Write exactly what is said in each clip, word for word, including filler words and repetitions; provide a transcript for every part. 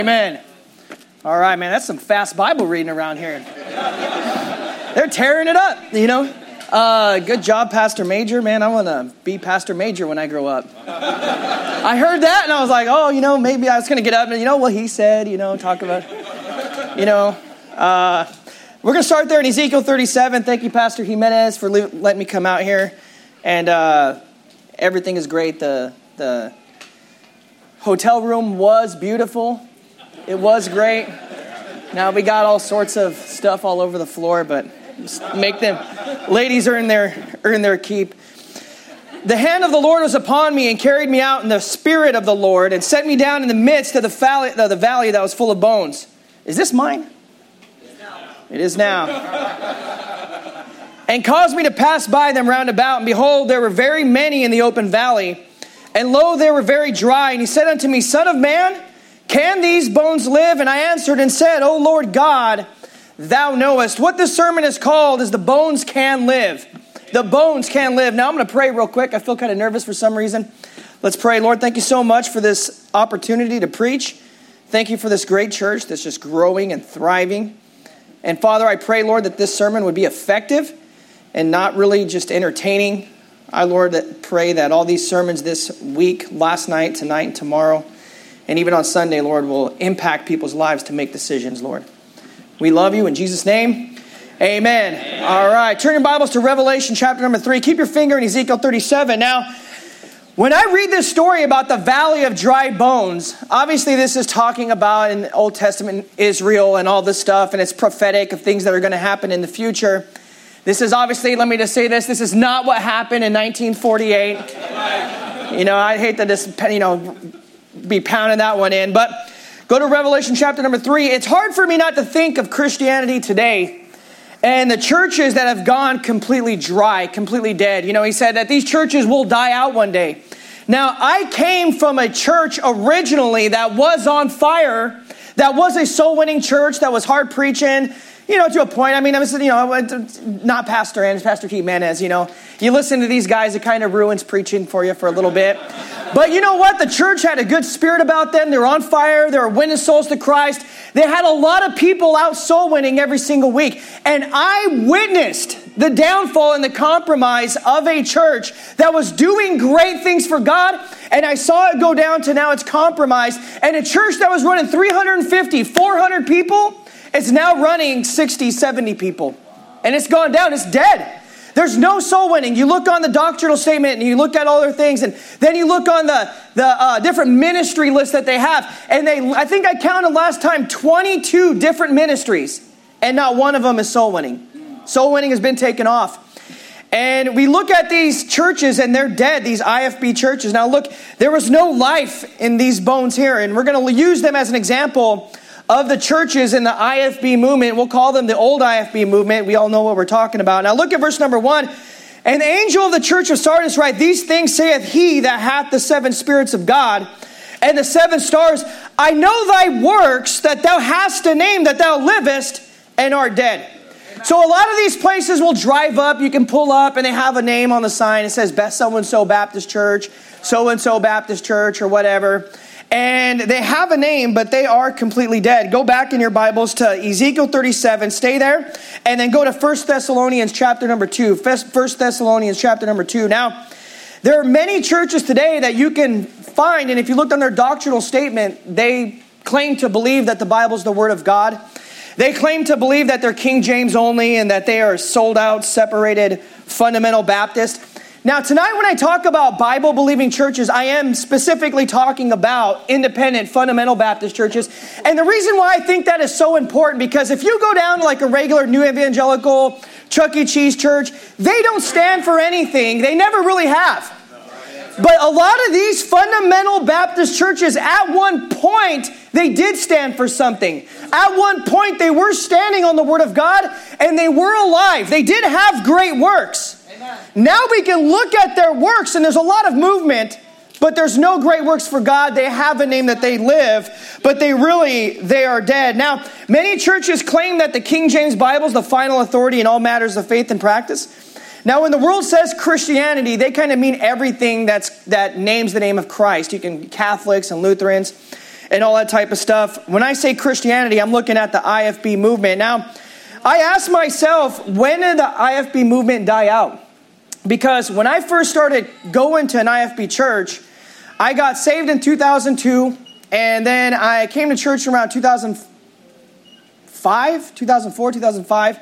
Amen. All right, man, that's some fast Bible reading around here. They're tearing it up, you know. Uh, good job, Pastor Major. Man, I want to be Pastor Major when I grow up. I heard that, and I was like, oh, you know, maybe I was going to get up and, you know, what he said, you know, talk about, you know. Uh, we're going to start there in Ezekiel thirty-seven. Thank you, Pastor Jimenez, for le- letting me come out here. And uh, everything is great. The the hotel room was beautiful. It was great. Now we got all sorts of stuff all over the floor, but just make them, ladies earn their earn their keep. The hand of the Lord was upon me and carried me out in the spirit of the Lord and set me down in the midst of the valley, the valley that was full of bones. Is this mine? It is now. And caused me to pass by them round about, and behold, there were very many in the open valley, and lo, they were very dry. And he said unto me, Son of man, can these bones live? And I answered and said, O Lord God, thou knowest. What this sermon is called is the bones can live. The bones can live. Now I'm going to pray real quick. I feel kind of nervous for some reason. Let's pray. Lord, thank you so much for this opportunity to preach. Thank you for this great church that's just growing and thriving. And Father, I pray, Lord, that this sermon would be effective and not really just entertaining. I, Lord, that pray that all these sermons this week, last night, tonight, and tomorrow, and even on Sunday, Lord, will impact people's lives to make decisions, Lord. We love you in Jesus' name. Amen. Amen. All right. Turn your Bibles to Revelation chapter number three. Keep your finger in Ezekiel thirty-seven. Now, when I read this story about the valley of dry bones, obviously this is talking about in the Old Testament Israel and all this stuff, and it's prophetic of things that are going to happen in the future. This is obviously, let me just say this, this is not what happened in nineteen forty-eight. You know, I hate to just, you know, be pounding that one in, but go to Revelation chapter number three. It's hard for me not to think of Christianity today and the churches that have gone completely dry, completely dead. You know, he said that these churches will die out one day. Now, I came from a church originally that was on fire, that was a soul-winning church, that was hard preaching, you know, to a point. I mean, I was, you know, not Pastor Andrews, Pastor Jimenez, you know. You listen to these guys, it kind of ruins preaching for you for a little bit. But you know what? The church had a good spirit about them. They were on fire. They were winning souls to Christ. They had a lot of people out soul winning every single week. And I witnessed the downfall and the compromise of a church that was doing great things for God. And I saw it go down to now it's compromised. And a church that was running three hundred fifty, four hundred people, it's now running sixty, seventy people. And it's gone down. It's dead. There's no soul winning. You look on the doctrinal statement and you look at all their things, and then you look on the, the uh, different ministry lists that they have. And they, I think I counted last time, twenty-two different ministries. And not one of them is soul winning. Soul winning has been taken off. And we look at these churches and they're dead, these I F B churches. Now look, there was no life in these bones here. And we're going to use them as an example of the churches in the I F B movement. We'll call them the old I F B movement. We all know what we're talking about. Now look at verse number one. And the angel of the church of Sardis write, These things saith he that hath the seven spirits of God and the seven stars. I know thy works, that thou hast a name, that thou livest and art dead. So a lot of these places will drive up. You can pull up and they have a name on the sign. It says so-and-so Baptist Church, so-and-so Baptist Church or whatever. And they have a name, but they are completely dead. Go back in your Bibles to Ezekiel thirty-seven. Stay there. And then go to First Thessalonians chapter number two. First Thessalonians chapter number two. Now, there are many churches today that you can find. And if you looked on their doctrinal statement, they claim to believe that the Bible is the Word of God. They claim to believe that they're King James only and that they are sold out, separated, fundamental Baptist. Now, tonight when I talk about Bible-believing churches, I am specifically talking about independent, fundamental Baptist churches. And the reason why I think that is so important, because if you go down to like a regular New Evangelical, Chuck E. Cheese church, they don't stand for anything. They never really have. But a lot of these fundamental Baptist churches, at one point, they did stand for something. At one point, they were standing on the Word of God, and they were alive. They did have great works. Now we can look at their works, and there's a lot of movement, but there's no great works for God. They have a name that they live, but they really, they are dead. Now, many churches claim that the King James Bible is the final authority in all matters of faith and practice. Now, when the world says Christianity, they kind of mean everything that's that names the name of Christ. You can Catholics and Lutherans. and all that type of stuff. When I say Christianity, I'm looking at the I F B movement. Now, I asked myself, when did the I F B movement die out? Because when I first started going to an I F B church, I got saved in two thousand two, and then I came to church around two thousand five, two thousand four, two thousand five,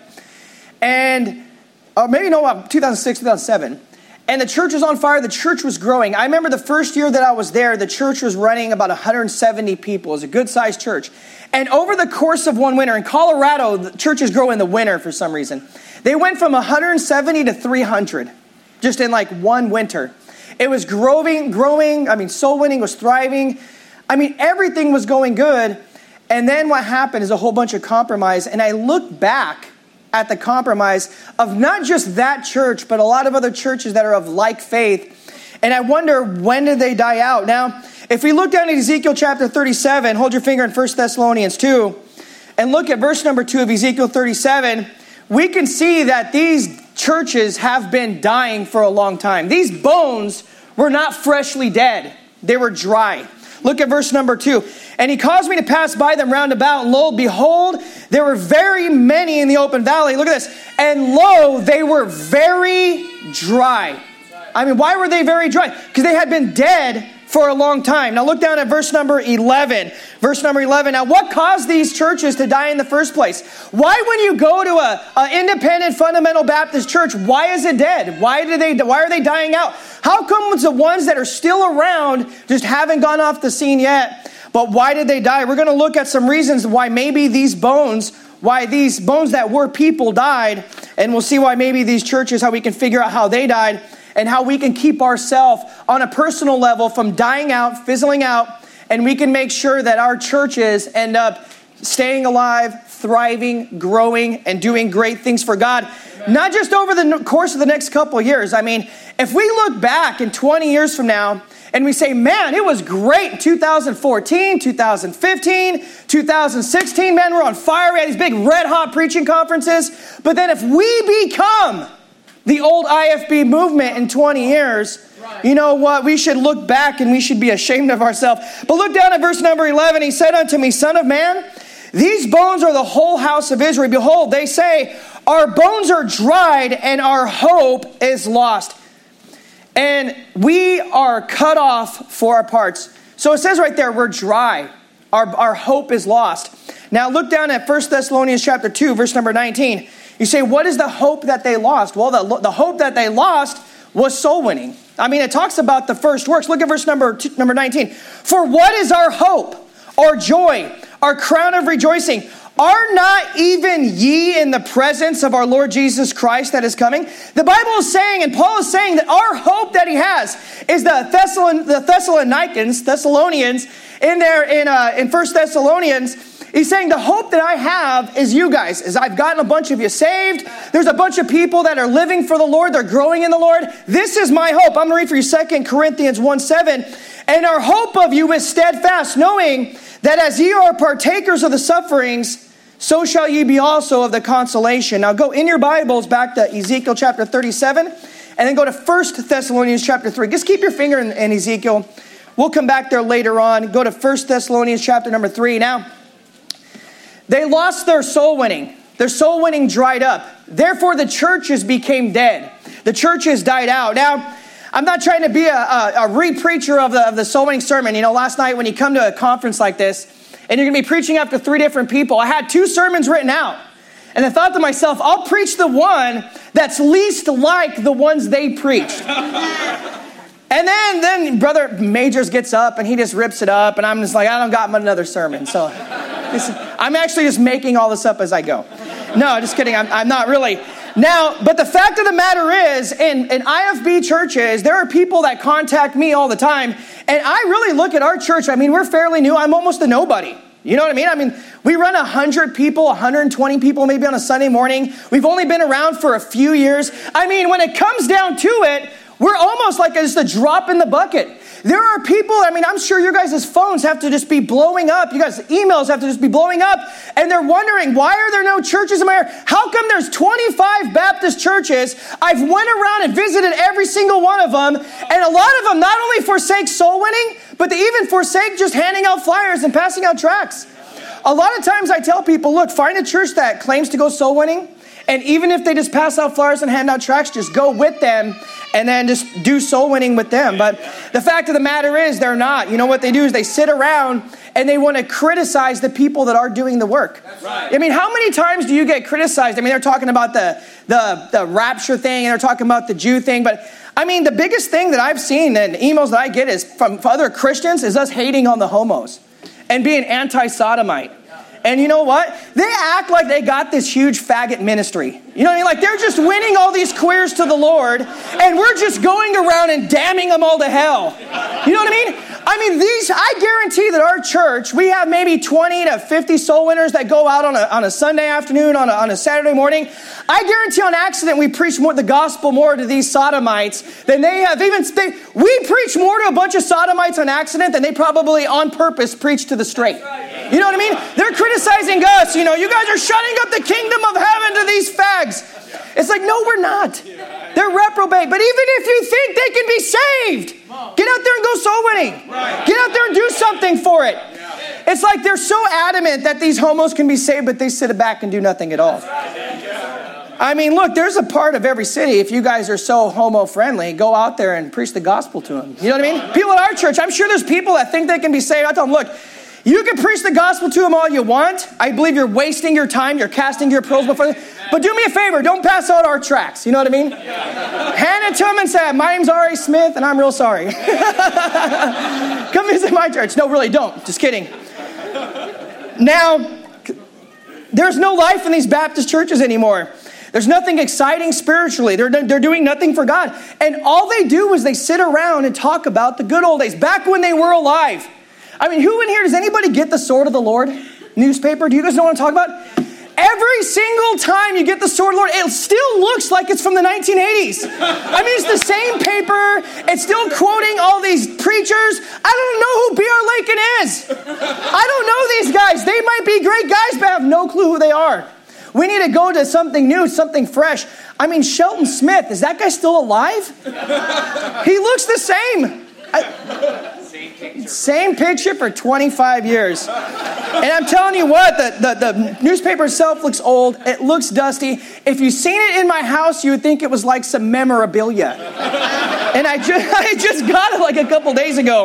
and or maybe no, about two thousand six, two thousand seven. And the church was on fire. The church was growing. I remember the first year that I was there, the church was running about one hundred seventy people. It was a good-sized church. And over the course of one winter, in Colorado, the churches grow in the winter for some reason. They went from one hundred seventy to three hundred, just in like one winter. It was growing, growing. I mean, soul winning was thriving. I mean, everything was going good. And then what happened is a whole bunch of compromise. And I look back at the compromise of not just that church, but a lot of other churches that are of like faith. And I wonder, when did they die out? Now, if we look down at Ezekiel chapter thirty-seven, hold your finger in First Thessalonians two, and look at verse number two of Ezekiel thirty-seven, we can see that these churches have been dying for a long time. These bones were not freshly dead. They were dry. Look at verse number two. And he caused me to pass by them round about, and lo, behold, there were very many in the open valley. Look at this. And lo, they were very dry. I mean, why were they very dry? Because they had been dead for a long time. Now look down at verse number eleven. Verse number eleven. Now what caused these churches to die in the first place? Why, when you go to a, a independent fundamental Baptist church, why is it dead? Why do they? Why are they dying out? How come it's the ones that are still around just haven't gone off the scene yet? But why did they die? We're going to look at some reasons why maybe these bones, why these bones that were people died, and we'll see why maybe these churches, how we can figure out how they died, and how we can keep ourselves on a personal level from dying out, fizzling out, and we can make sure that our churches end up staying alive, thriving, growing, and doing great things for God. Amen. Not just over the course of the next couple of years. I mean, if we look back in twenty years from now, and we say, man, it was great in two thousand fourteen, two thousand fifteen, two thousand sixteen, man, we're on fire. We had these big red-hot preaching conferences. But then if we become the old I F B movement in twenty years, right, you know what? We should look back and we should be ashamed of ourselves. But look down at verse number eleven. He said unto me, Son of man, these bones are the whole house of Israel. Behold, they say, our bones are dried and our hope is lost. And we are cut off for our parts. So it says right there, we're dry. Our, our hope is lost. Now look down at First Thessalonians chapter two, verse number nineteen. You say, what is the hope that they lost? Well, the, the hope that they lost was soul winning. I mean, it talks about the first works. Look at verse number two, number nineteen. For what is our hope, our joy, our crown of rejoicing? Are not even ye in the presence of our Lord Jesus Christ that is coming? The Bible is saying, and Paul is saying, that our hope that he has is the, Thessalon, the Thessalonians, Thessalonians, in there in, uh, in First Thessalonians. He's saying the hope that I have is you guys, is I've gotten a bunch of you saved. There's a bunch of people that are living for the Lord. They're growing in the Lord. This is my hope. I'm going to read for you Second Corinthians one seven. And our hope of you is steadfast, knowing that as ye are partakers of the sufferings, so shall ye be also of the consolation. Now go in your Bibles back to Ezekiel chapter thirty-seven, and then go to First Thessalonians chapter three. Just keep your finger in, in Ezekiel. We'll come back there later on. Go to First Thessalonians chapter number three. Now, they lost their soul winning. Their soul winning dried up. Therefore, the churches became dead. The churches died out. Now, I'm not trying to be a, a, a re-preacher of the, of the soul winning sermon. You know, last night when you come to a conference like this, and you're going to be preaching after three different people, I had two sermons written out. And I thought to myself, I'll preach the one that's least like the ones they preached. And then, then Brother Majors gets up and he just rips it up. And I'm just like, I don't got another sermon. So this, I'm actually just making all this up as I go. No, just kidding. I'm, I'm not really. Now, but the fact of the matter is, in, in I F B churches, there are people that contact me all the time. And I really look at our church. I mean, we're fairly new. I'm almost a nobody. You know what I mean? I mean, we run one hundred people, one hundred twenty people maybe on a Sunday morning. We've only been around for a few years. I mean, when it comes down to it, we're almost like just a drop in the bucket. There are people, I mean, I'm sure your guys' phones have to just be blowing up. You guys' emails have to just be blowing up. And they're wondering, why are there no churches in my area? How come there's twenty-five Baptist churches? I've went around and visited every single one of them. And a lot of them not only forsake soul winning, but they even forsake just handing out flyers and passing out tracts. A lot of times I tell people, look, find a church that claims to go soul winning, and even if they just pass out flyers and hand out tracts, just go with them and then just do soul winning with them. But the fact of the matter is they're not. You know what they do is they sit around and they want to criticize the people that are doing the work. That's right. I mean, how many times do you get criticized? I mean, they're talking about the, the, the rapture thing, and they're talking about the Jew thing. But I mean, the biggest thing that I've seen and emails that I get is from other Christians is us hating on the homos and being anti-sodomite. And you know what? They act like they got this huge faggot ministry. You know what I mean? Like they're just winning all these queers to the Lord, and we're just going around and damning them all to hell. You know what I mean? I mean, these, I guarantee that our church, we have maybe twenty to fifty soul winners that go out on a, on a Sunday afternoon, on a, on a Saturday morning. I guarantee on accident we preach more the gospel more to these sodomites than they have even, they, we preach more to a bunch of sodomites on accident than they probably on purpose preach to the straight. You know what I mean? They're criticizing us. You know, you guys are shutting up the kingdom of heaven to these fags. It's like, no, we're not. They're reprobate. But even if you think they can be saved, get out there and go soul winning. Get out there and do something for it. It's like they're so adamant that these homos can be saved, but they sit back and do nothing at all. I mean, look, there's a part of every city, if you guys are so homo-friendly, go out there and preach the gospel to them. You know what I mean? People at our church, I'm sure there's people that think they can be saved. I tell them, look, you can preach the gospel to them all you want. I believe you're wasting your time. You're casting your pearls before them. But do me a favor. Don't pass out our tracts. You know what I mean? Hand it to them and say, my name's Ari Smith, and I'm real sorry. Come visit my church. No, really, don't. Just kidding. Now, there's no life in these Baptist churches anymore. There's nothing exciting spiritually. They're, they're doing nothing for God. And all they do is they sit around and talk about the good old days, back when they were alive. I mean, who in here, does anybody get the Sword of the Lord newspaper? Do you guys know what I'm talking about? Every single time you get the Sword of the Lord, it still looks like it's from the nineteen eighties. I mean, it's the same paper. It's still quoting all these preachers. I don't know who B R Lakin is. I don't know these guys. They might be great guys, but I have no clue who they are. We need to go to something new, something fresh. I mean, Shelton Smith, is that guy still alive? He looks the same. I, Same picture. Same picture for twenty-five years. And I'm telling you what, the, the, the newspaper itself looks old. It looks dusty. If you've seen it in my house, you would think it was like some memorabilia. And I just, I just got it like a couple days ago.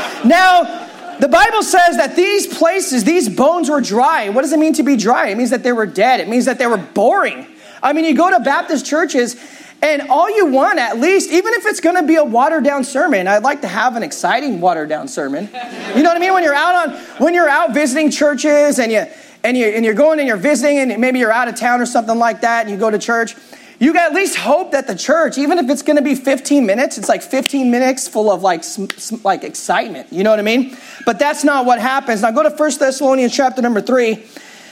Now, the Bible says that these places, these bones were dry. What does it mean to be dry? It means that they were dead. It means that they were boring. I mean, you go to Baptist churches, and all you want, at least, even if it's going to be a watered-down sermon, I'd like to have an exciting watered-down sermon. You know what I mean? When you're out on, when you're out visiting churches, and you and you and you're going and you're visiting, and maybe you're out of town or something like that, and you go to church, you at least hope that the church, even if it's going to be fifteen minutes, it's like fifteen minutes full of like like excitement. You know what I mean? But that's not what happens. Now go to First Thessalonians chapter number three.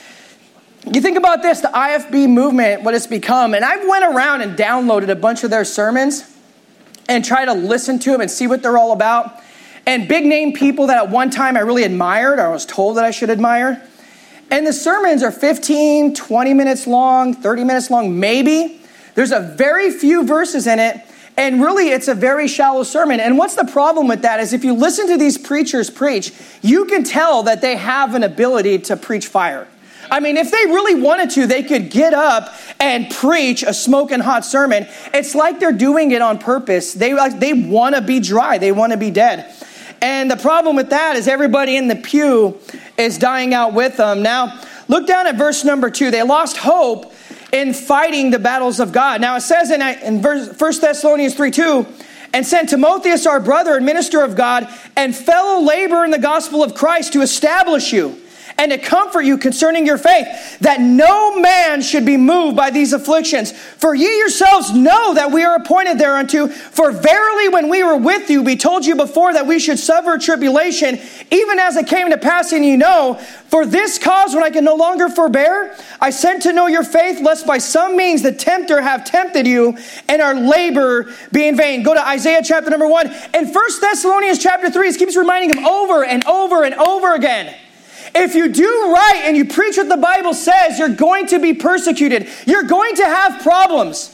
You think about this, the I F B movement, what it's become. And I went around and downloaded a bunch of their sermons and tried to listen to them and see what they're all about. And big name people that at one time I really admired, or I was told that I should admire. And the sermons are fifteen, twenty minutes long, thirty minutes long, maybe. There's a very few verses in it. And really, it's a very shallow sermon. And what's the problem with that is if you listen to these preachers preach, you can tell that they have an ability to preach fire. I mean, if they really wanted to, they could get up and preach a smoking hot sermon. It's like they're doing it on purpose. They like they want to be dry. They want to be dead. And the problem with that is everybody in the pew is dying out with them. Now, look down at verse number two. They lost hope in fighting the battles of God. Now, it says in, in verse, First Thessalonians three two, and sent Timotheus, our brother and minister of God, and fellow laborer in the gospel of Christ to establish you and to comfort you concerning your faith, that no man should be moved by these afflictions. For ye yourselves know that we are appointed thereunto. For verily when we were with you, we told you before that we should suffer tribulation, even as it came to pass, and you know. For this cause, when I can no longer forbear, I sent to know your faith, lest by some means the tempter have tempted you, and our labor be in vain. Go to Isaiah chapter number one. And First Thessalonians chapter three, it keeps reminding them over and over and over again. If you do right and you preach what the Bible says, you're going to be persecuted. You're going to have problems.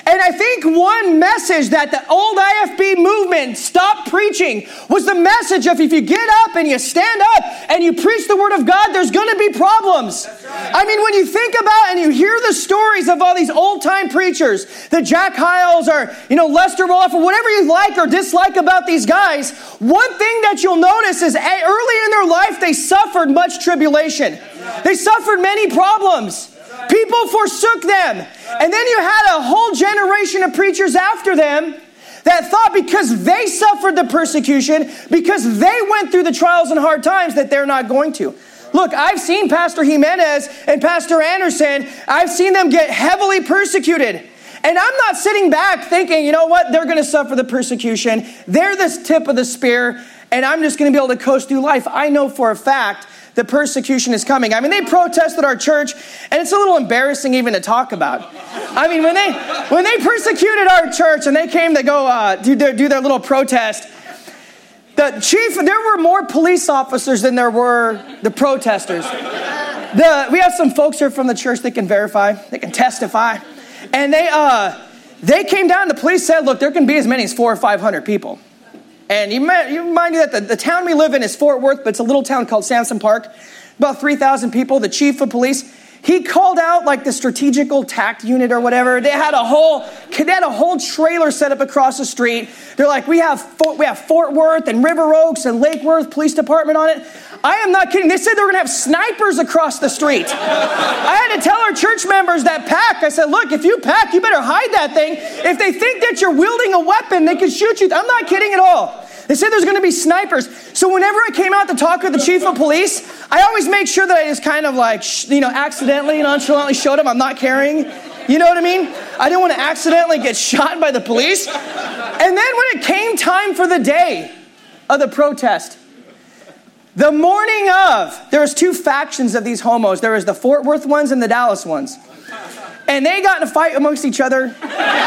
And I think one message that the old I F B movement stopped preaching was the message of if you get up and you stand up and you preach the word of God, there's going to be problems. Right. I mean, when you think about and you hear the stories of all these old-time preachers, the Jack Hyles or, you know, Lester Roloff or whatever you like or dislike about these guys, one thing that you'll notice is early in their life, they suffered much tribulation. Right. They suffered many problems. People forsook them. And then you had a whole generation of preachers after them that thought because they suffered the persecution, because they went through the trials and hard times, that they're not going to. Look, I've seen Pastor Jimenez and Pastor Anderson. I've seen them get heavily persecuted. And I'm not sitting back thinking, you know what, they're going to suffer the persecution. They're the tip of the spear, and I'm just going to be able to coast through life. I know for a fact the persecution is coming. I mean, they protested our church, and it's a little embarrassing even to talk about. I mean, when they when they persecuted our church and they came to go uh, do, their, do their little protest, the chief, there were more police officers than there were the protesters. The, we have some folks here from the church that can verify, they can testify. And they uh, they came down, the police said, look, there can be as many as four or five hundred people. And you, you remind you that the, the town we live in is Fort Worth, but it's a little town called Samson Park. About three thousand people. The chief of police, he called out like the strategical tact unit or whatever. They had a whole, they had a whole trailer set up across the street. They're like, we have Fort, we have Fort Worth and River Oaks and Lake Worth Police Department on it. I am not kidding. They said they were going to have snipers across the street. I had to tell our church members that pack. I said, look, if you pack, you better hide that thing. If they think that you're wielding a weapon, they can shoot you. I'm not kidding at all. They said there's going to be snipers. So whenever I came out to talk with the chief of police, I always make sure that I just kind of like, you know, accidentally, nonchalantly showed him I'm not carrying. You know what I mean? I didn't want to accidentally get shot by the police. And then when it came time for the day of the protest, the morning of, there was two factions of these homos. There was the Fort Worth ones and the Dallas ones. And they got in a fight amongst each other. And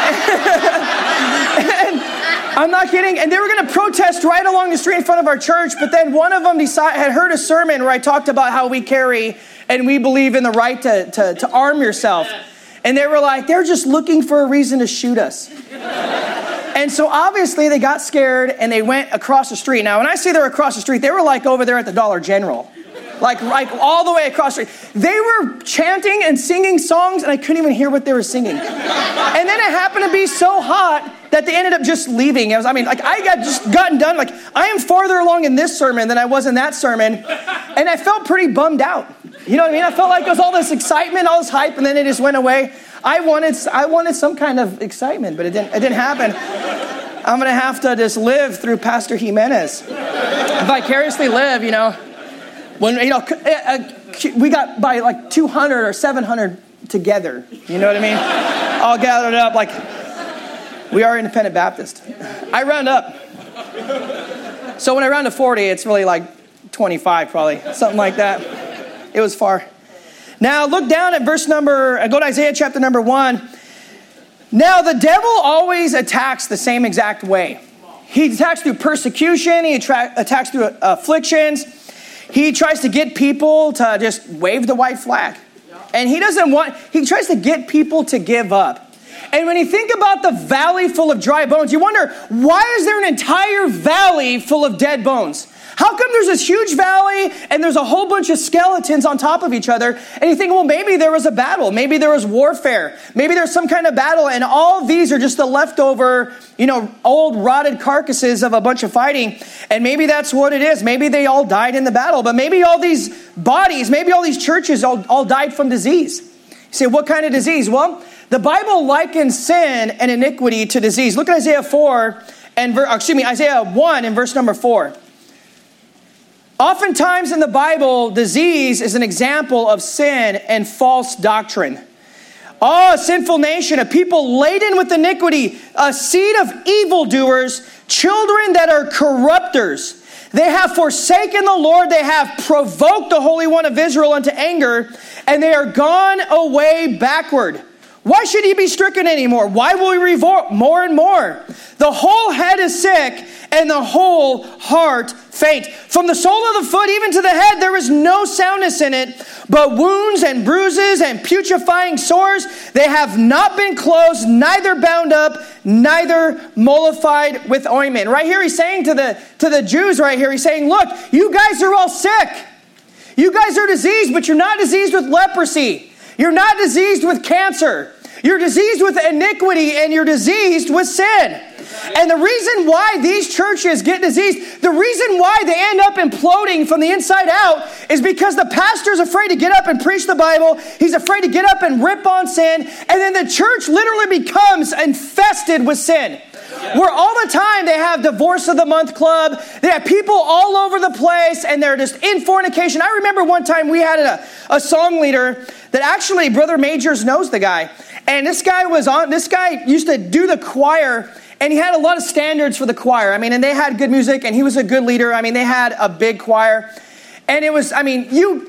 I'm not kidding. And they were going to protest right along the street in front of our church. But then one of them decided, had heard a sermon where I talked about how we carry and we believe in the right to, to, to arm yourself. And they were like, they're just looking for a reason to shoot us. And so obviously they got scared and they went across the street. Now, when I say they're across the street, they were like over there at the Dollar General. Like, like all the way across the street. They were chanting and singing songs and I couldn't even hear what they were singing. And then it happened to be so hot that they ended up just leaving. I was, I mean, like I got just gotten done. Like I am farther along in this sermon than I was in that sermon. And I felt pretty bummed out. You know what I mean? I felt like there was all this excitement, all this hype, and then it just went away. I wanted, I wanted some kind of excitement, but it didn't, it didn't happen. I'm going to have to just live through Pastor Jimenez. Vicariously live, you know. When, you know, we got by like two hundred or seven hundred together. You know what I mean? All gathered up like we are Independent Baptist. I round up. So when I round to forty, it's really like twenty-five probably. Something like that. It was far. Now look down at verse number, go to Isaiah chapter number one. Now the devil always attacks the same exact way. He attacks through persecution. He attra- attacks through afflictions. He tries to get people to just wave the white flag. And he doesn't want, he tries to get people to give up. And when you think about the valley full of dry bones, you wonder, why is there an entire valley full of dead bones? How come there's this huge valley and there's a whole bunch of skeletons on top of each other? And you think, well, maybe there was a battle. Maybe there was warfare. Maybe there's some kind of battle. And all these are just the leftover, you know, old rotted carcasses of a bunch of fighting. And maybe that's what it is. Maybe they all died in the battle. But maybe all these bodies, maybe all these churches all, all died from disease. You say, what kind of disease? Well, the Bible likens sin and iniquity to disease. Look at Isaiah four and ver- excuse me, Isaiah one and verse number four. Oftentimes in the Bible, disease is an example of sin and false doctrine. Oh, a sinful nation, a people laden with iniquity, a seed of evildoers, children that are corrupters. They have forsaken the Lord. They have provoked the Holy One of Israel unto anger, and they are gone away backward. Why should he be stricken anymore? Why will he revolt more and more? The whole head is sick, and the whole heart faint. From the sole of the foot even to the head, there is no soundness in it, but wounds and bruises and putrefying sores. They have not been closed, neither bound up, neither mollified with ointment. Right here, he's saying to the, to the Jews right here, he's saying, look, you guys are all sick. You guys are diseased, but you're not diseased with leprosy. You're not diseased with cancer. You're diseased with iniquity, and you're diseased with sin. And the reason why these churches get diseased, the reason why they end up imploding from the inside out is because the pastor's afraid to get up and preach the Bible. He's afraid to get up and rip on sin. And then the church literally becomes infested with sin. Where all the time they have divorce of the month club. They have people all over the place, and they're just in fornication. I remember one time we had a, a song leader that actually Brother Majors knows the guy. And this guy was on, this guy used to do the choir, and he had a lot of standards for the choir. I mean, and they had good music, and he was a good leader. I mean, they had a big choir. And it was, I mean, you,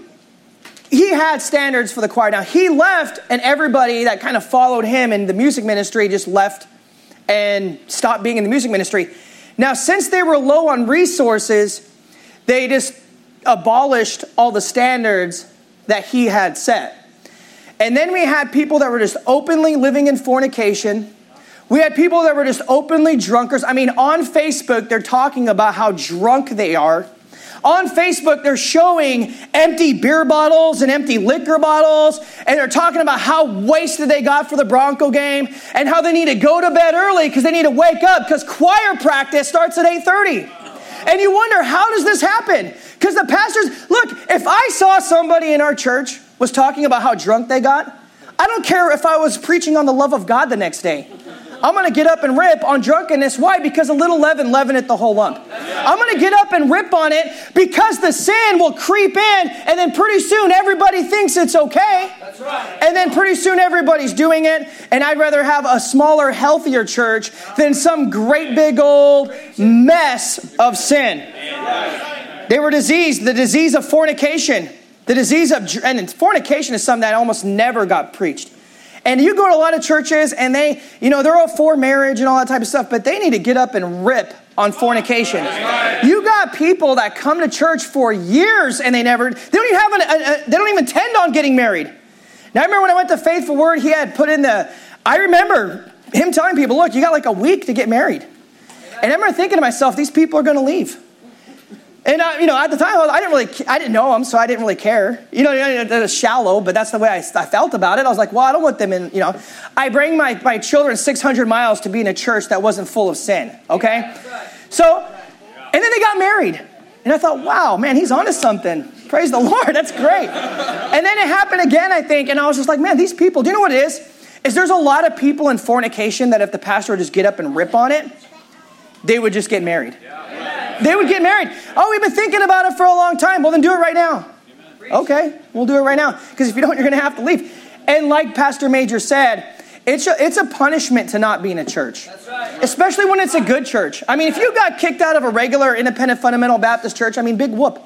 he had standards for the choir. Now, he left, and everybody that kind of followed him in the music ministry just left and stopped being in the music ministry. Now, since they were low on resources, they just abolished all the standards that he had set. And then we had people that were just openly living in fornication. We had people that were just openly drunkards. I mean, on Facebook, they're talking about how drunk they are. On Facebook, they're showing empty beer bottles and empty liquor bottles. And they're talking about how wasted they got for the Bronco game. And how they need to go to bed early because they need to wake up because choir practice starts at eight thirty. And you wonder, how does this happen? Because the pastors, look, if I saw somebody in our church was talking about how drunk they got, I don't care if I was preaching on the love of God the next day. I'm going to get up and rip on drunkenness. Why? Because a little leaven leaveneth the whole lump. I'm going to get up and rip on it because the sin will creep in, and then pretty soon everybody thinks it's okay. That's right. And then pretty soon everybody's doing it, and I'd rather have a smaller, healthier church than some great big old mess of sin. They were diseased, the disease of fornication. The disease of, and fornication is something that almost never got preached. And you go to a lot of churches and they, you know, they're all for marriage and all that type of stuff, but they need to get up and rip on fornication. You got people that come to church for years and they never, they don't even have an, a, a, they don't even intend on getting married. Now I remember when I went to Faithful Word, he had put in the, I remember him telling people, look, you got like a week to get married. And I remember thinking to myself, these people are going to leave. And, uh, you know, at the time, I didn't really, I didn't know them, so I didn't really care. You know, it was shallow, but that's the way I, I felt about it. I was like, well, I don't want them in, you know. I bring my, my children six hundred miles to be in a church that wasn't full of sin, okay? So, and then they got married. And I thought, wow, man, he's onto something. Praise the Lord, that's great. And then it happened again, I think, and I was just like, man, these people, do you know what it is? Is there's a lot of people in fornication that if the pastor would just get up and rip on it, they would just get married. They would get married. Oh, we've been thinking about it for a long time. Well, then do it right now. Okay, we'll do it right now. Because if you don't, you're going to have to leave. And like Pastor Major said, it's a, it's a punishment to not be in a church. That's right. Especially when it's a good church. I mean, if you got kicked out of a regular independent fundamental Baptist church, I mean, big whoop.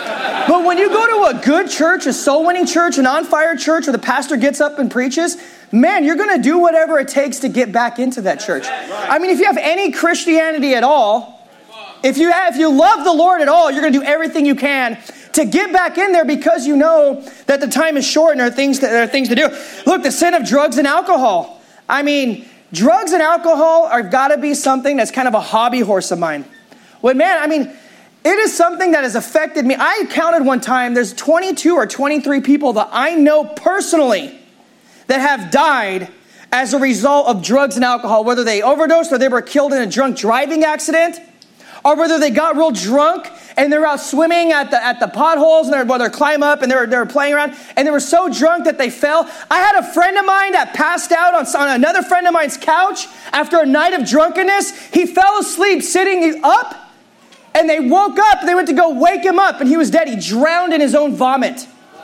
But when you go to a good church, a soul-winning church, an on-fire church where the pastor gets up and preaches, man, you're going to do whatever it takes to get back into that church. I mean, if you have any Christianity at all, If you have, if you love the Lord at all, you're going to do everything you can to get back in there because you know that the time is short and there are things, that, there are things to do. Look, the sin of drugs and alcohol. I mean, drugs and alcohol are got to be something that's kind of a hobby horse of mine. Well, man, I mean, it is something that has affected me. I counted one time, there's twenty-two or twenty-three people that I know personally that have died as a result of drugs and alcohol, whether they overdosed or they were killed in a drunk driving accident, or whether they got real drunk and they're out swimming at the at the potholes and they're, well, they're climb up and they're they're playing around and they were so drunk that they fell. I had a friend of mine that passed out on, on another friend of mine's couch after a night of drunkenness. He fell asleep sitting up and they woke up and they went to go wake him up and he was dead. He drowned in his own vomit.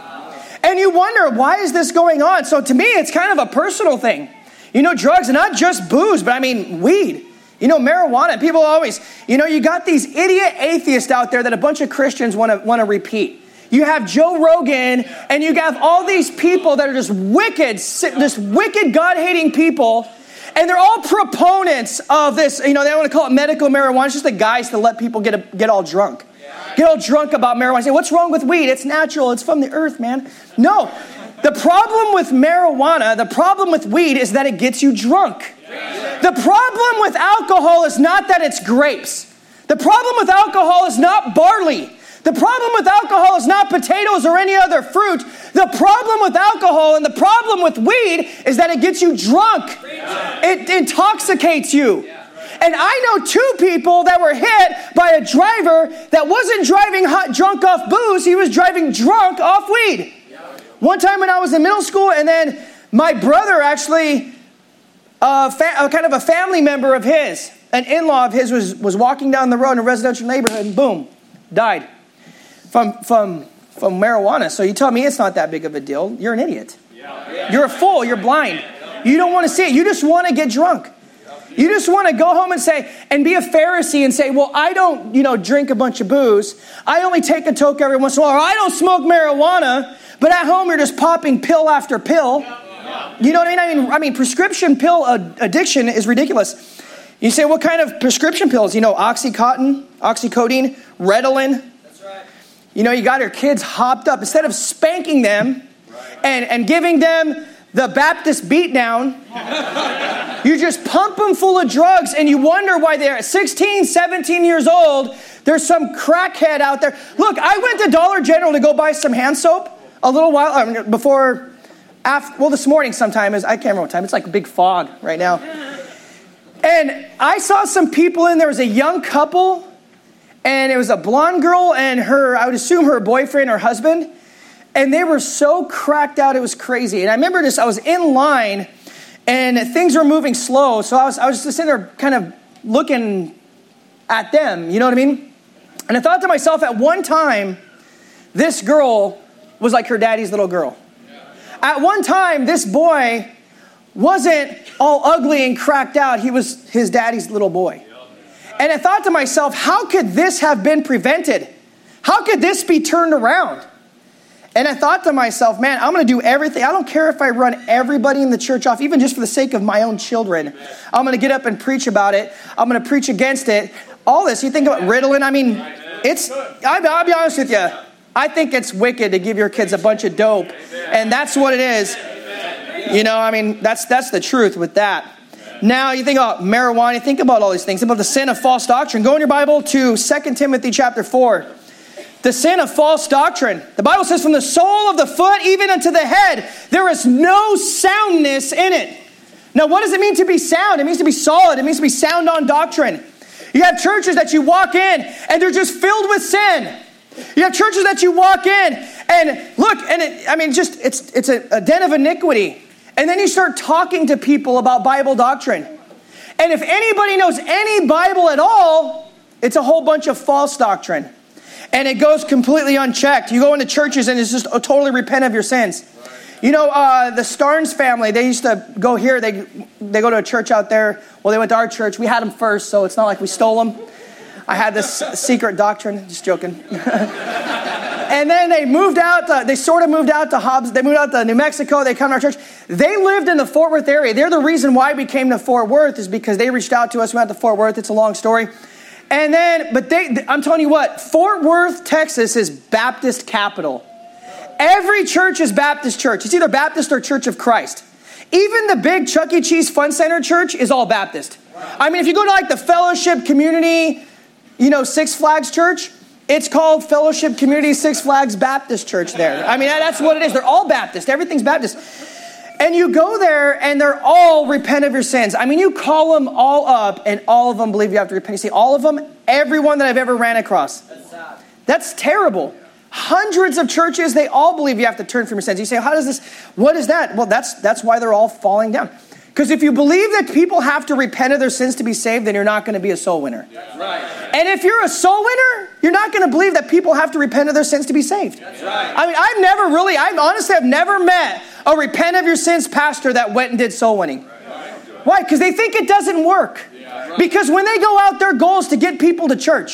And you wonder, why is this going on? So to me, it's kind of a personal thing. You know, drugs, and not just booze, but I mean weed. You know, marijuana. People always, you know, you got these idiot atheists out there that a bunch of Christians want to want to repeat. You have Joe Rogan, and you have all these people that are just wicked, just wicked God-hating people, and they're all proponents of this. You know, they want to call it medical marijuana. It's just the guys to let people get a, get all drunk. Get all drunk about marijuana. Say, what's wrong with weed? It's natural. It's from the earth, man. No. The problem with marijuana, the problem with weed is that it gets you drunk. The problem with alcohol is not that it's grapes. The problem with alcohol is not barley. The problem with alcohol is not potatoes or any other fruit. The problem with alcohol and the problem with weed is that it gets you drunk. It intoxicates you. And I know two people that were hit by a driver that wasn't driving hot, drunk off booze. He was driving drunk off weed. One time when I was in middle school, and then my brother actually, uh, fa- uh, kind of a family member of his, an in-law of his was, was walking down the road in a residential neighborhood and boom, died. From from from marijuana. So you tell me it's not that big of a deal. You're an idiot. You're a fool. You're blind. You don't want to see it. You just want to get drunk. You just want to go home and say, and be a Pharisee and say, well, I don't, you know, drink a bunch of booze. I only take a toke every once in a while. Or I don't smoke marijuana. But at home, you're just popping pill after pill. You know what I mean? I mean, I mean, prescription pill addiction is ridiculous. You say, what kind of prescription pills? You know, Oxycontin, Oxycodone, Ritalin. You know, you got your kids hopped up. Instead of spanking them and, and giving them the Baptist beatdown, you just pump them full of drugs and you wonder why they're sixteen, seventeen years old. There's some crackhead out there. Look, I went to Dollar General to go buy some hand soap a little while I mean, before, after, well, this morning sometime. Is I can't remember what time. It's like a big fog right now. And I saw some people in there. Was a young couple. And it was a blonde girl and her, I would assume her boyfriend or husband. And they were so cracked out, it was crazy. And I remember this, I was in line and things were moving slow. So I was, I was just sitting there kind of looking at them, you know what I mean? And I thought to myself, at one time, this girl was like her daddy's little girl. At one time, this boy wasn't all ugly and cracked out. He was his daddy's little boy. And I thought to myself, how could this have been prevented? How could this be turned around? And I thought to myself, man, I'm going to do everything. I don't care if I run everybody in the church off, even just for the sake of my own children. I'm going to get up and preach about it. I'm going to preach against it. All this, you think about Ritalin. I mean, it's, I'll, I'll be honest with you. I think it's wicked to give your kids a bunch of dope. And that's what it is. You know, I mean, that's that's the truth with that. Now, you think about marijuana, think about all these things, about the sin of false doctrine. Go in your Bible to Second Timothy chapter four. The sin of false doctrine. The Bible says, from the sole of the foot even unto the head, there is no soundness in it. Now, what does it mean to be sound? It means to be solid. It means to be sound on doctrine. You have churches that you walk in, and they're just filled with sin. You have churches that you walk in, and look, and it, I mean, just, it's, it's a, a den of iniquity. And then you start talking to people about Bible doctrine. And if anybody knows any Bible at all, it's a whole bunch of false doctrine. And it goes completely unchecked. You go into churches and it's just oh, totally repent of your sins. You know, uh, the Starnes family, they used to go here. They they go to a church out there. Well, they went to our church. We had them first, so it's not like we stole them. I had this secret doctrine. Just joking. And then they moved out, to, they sort of moved out to Hobbs. They moved out to New Mexico. They come to our church. They lived in the Fort Worth area. They're the reason why we came to Fort Worth is because they reached out to us. We went to Fort Worth. It's a long story. And then, but they, I'm telling you what, Fort Worth, Texas is Baptist capital. Every church is Baptist church. It's either Baptist or Church of Christ. Even the big Chuck E. Cheese Fun Center church is all Baptist. I mean, if you go to like the Fellowship Community, you know, Six Flags Church, it's called Fellowship Community Six Flags Baptist Church there. I mean, that's what it is. They're all Baptist. Everything's Baptist. And you go there and they're all repent of your sins. I mean, you call them all up and all of them believe you have to repent. You see, all of them, everyone that I've ever ran across. That's sad. That's terrible. Hundreds of churches, they all believe you have to turn from your sins. You say, how does this, what is that? Well, that's that's why they're all falling down. Because if you believe that people have to repent of their sins to be saved, then you're not going to be a soul winner. That's right. And if you're a soul winner, you're not going to believe that people have to repent of their sins to be saved. That's right. I mean, I've never really, I honestly have never met a repent of your sins pastor that went and did soul winning. Right. Why? Because they think it doesn't work. Yeah, right. Because when they go out, their goal is to get people to church.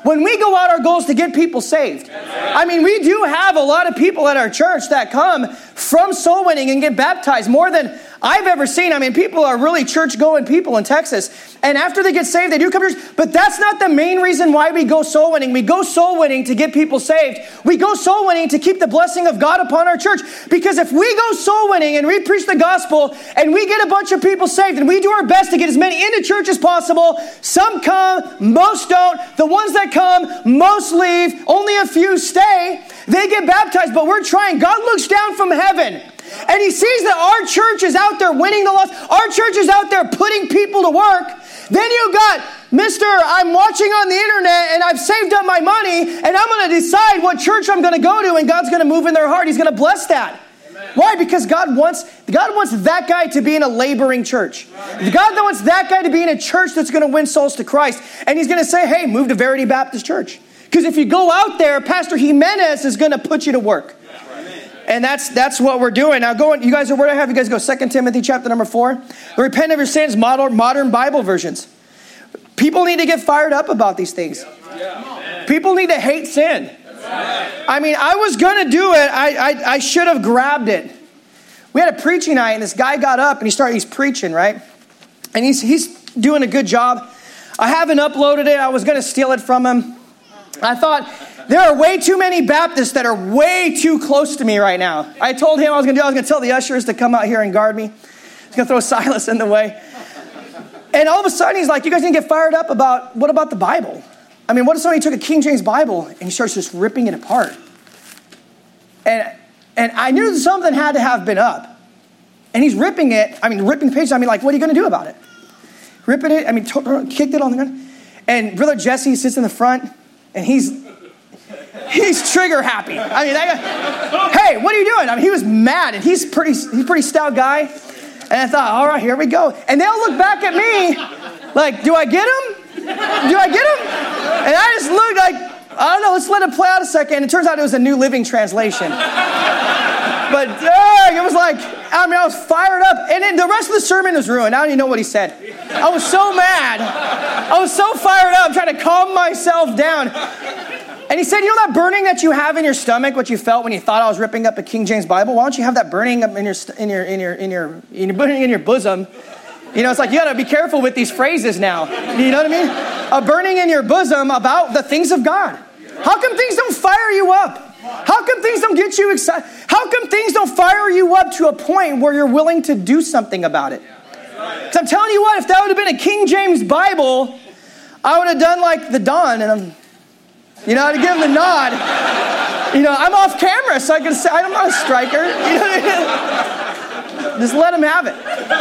When we go out, our goal is to get people saved. I mean, we do have a lot of people at our church that come from soul winning and get baptized more than I've ever seen. I mean, people are really church-going people in Texas. And after they get saved, they do come to church. But that's not the main reason why we go soul winning. We go soul winning to get people saved. We go soul winning to keep the blessing of God upon our church. Because if we go soul winning and we preach the gospel and we get a bunch of people saved and we do our best to get as many into church as possible, some come, most don't. The ones that come, most leave. Only a few stay. They get baptized, but we're trying. God looks down from heaven. And he sees that our church is out there winning the lost. Our church is out there putting people to work. Then you got, Mister I'm watching on the internet and I've saved up my money and I'm going to decide what church I'm going to go to, and God's going to move in their heart. He's going to bless that. Amen. Why? Because God wants God wants that guy to be in a laboring church. Amen. God wants that guy to be in a church that's going to win souls to Christ. And he's going to say, hey, move to Verity Baptist Church. Because if you go out there, Pastor Jimenez is going to put you to work. And that's that's what we're doing. Now, going, you guys are where I have you guys go. Second Timothy chapter number four. The repent of your sins, modern, modern Bible versions. People need to get fired up about these things. People need to hate sin. I mean, I was going to do it. I, I, I should have grabbed it. We had a preaching night, and this guy got up, and he started, he's preaching, right? And he's he's doing a good job. I haven't uploaded it. I was going to steal it from him. I thought, there are way too many Baptists that are way too close to me right now. I told him I was going to do, I was going to tell the ushers to come out here and guard me. I was going to throw Silas in the way. And all of a sudden, he's like, you guys need to get fired up about, what about the Bible? I mean, what if somebody took a King James Bible and he starts just ripping it apart? And and I knew something had to have been up. And he's ripping it, I mean, ripping pages. I mean, like, what are you going to do about it? Ripping it, I mean, to, kicked it on the ground. And Brother Jesse sits in the front, and he's... He's trigger happy. I mean, that guy, hey, what are you doing? I mean, he was mad, and he's pretty, he's a pretty stout guy. And I thought, all right, here we go. And they all look back at me like, do I get him? Do I get him? And I just looked like, I don't know, let's let it play out a second. And it turns out it was a New Living Translation. But dang, it was like, I mean, I was fired up. And then the rest of the sermon was ruined. I don't even know what he said. I was so mad. I was so fired up, trying to calm myself down. And he said, you know that burning that you have in your stomach, what you felt when you thought I was ripping up a King James Bible? Why don't you have that burning up in your in your in your in your in your burning in your bosom? You know, it's like you got to be careful with these phrases now. You know what I mean? A burning in your bosom about the things of God. How come things don't fire you up? How come things don't get you excited? How come things don't fire you up to a point where you're willing to do something about it? Because I'm telling you what, if that would have been a King James Bible, I would have done like the Don and I'm. You know, to give him the nod. You know, I'm off camera, so I can say, I'm not a striker. You know what I mean? Just let him have it.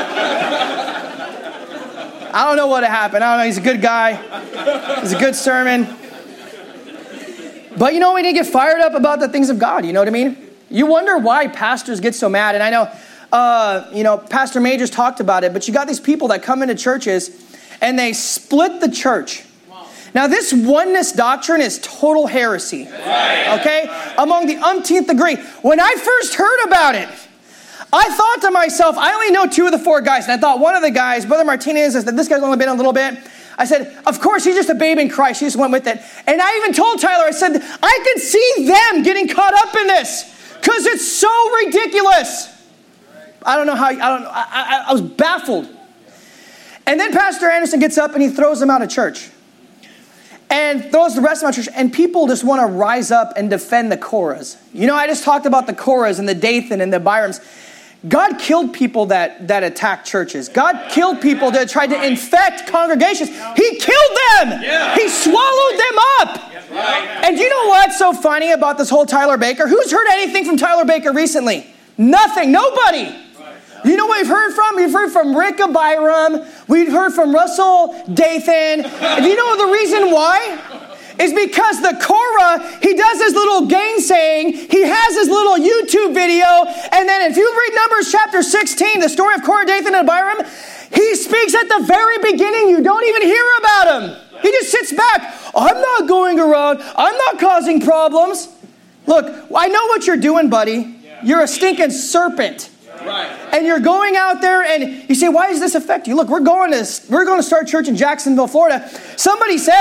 I don't know what happened. I don't know. He's a good guy. It's a good sermon. But, you know, we need to get fired up about the things of God. You know what I mean? You wonder why pastors get so mad. And I know, uh, you know, Pastor Majors talked about it. But you got these people that come into churches and they split the church. Now, this oneness doctrine is total heresy, okay, among the umpteenth degree. When I first heard about it, I thought to myself, I only know two of the four guys. And I thought one of the guys, Brother Martinez, I said, this guy's only been a little bit. I said, of course, he's just a babe in Christ. He just went with it. And I even told Tyler, I said, I could see them getting caught up in this because it's so ridiculous. I don't know how, I don't know. I, I, I was baffled. And then Pastor Anderson gets up and he throws them out of church. And throws the rest of my church. And people just want to rise up and defend the Korahs. You know, I just talked about the Korahs and the Dathan and the Byrams. God killed people that, that attacked churches. God killed people that tried to infect congregations. He killed them. He swallowed them up. And you know what's so funny about this whole Tyler Baker? Who's heard anything from Tyler Baker recently? Nothing. Nobody. You know what we've heard from? We've heard from Rick Abiram. We've heard from Russell Dathan. And you know the reason why? Is because the Korah, he does his little gainsaying. He has his little YouTube video. And then if you read Numbers chapter sixteen, the story of Korah, Dathan, and Abiram, he speaks at the very beginning. You don't even hear about him. He just sits back. I'm not going around. I'm not causing problems. Look, I know what you're doing, buddy. You're a stinking serpent. Right. And you're going out there and you say, why does this affect you? Look, we're going to we're going to start church in Jacksonville, Florida. Somebody said,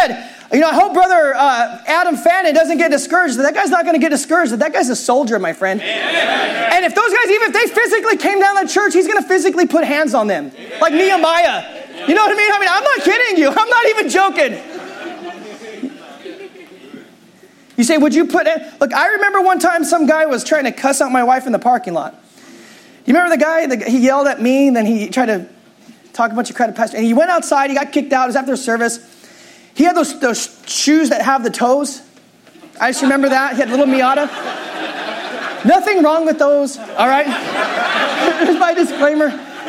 You know, I hope Brother uh, Adam Fannin doesn't get discouraged. That guy's not going to get discouraged. That guy's a soldier, my friend. Amen. And if those guys, even if they physically came down to church, he's going to physically put hands on them. Amen. Like Nehemiah. You know what I mean? I mean, I'm not kidding you. I'm not even joking. You say, would you put... Look, I remember one time some guy was trying to cuss out my wife in the parking lot. You remember the guy? The, he yelled at me, and then he tried to talk a bunch of crap to pastor. And he went outside. He got kicked out. It was after service. He had those, those shoes that have the toes. I just remember that. He had a little Miata. Nothing wrong with those, all right? Here's my disclaimer.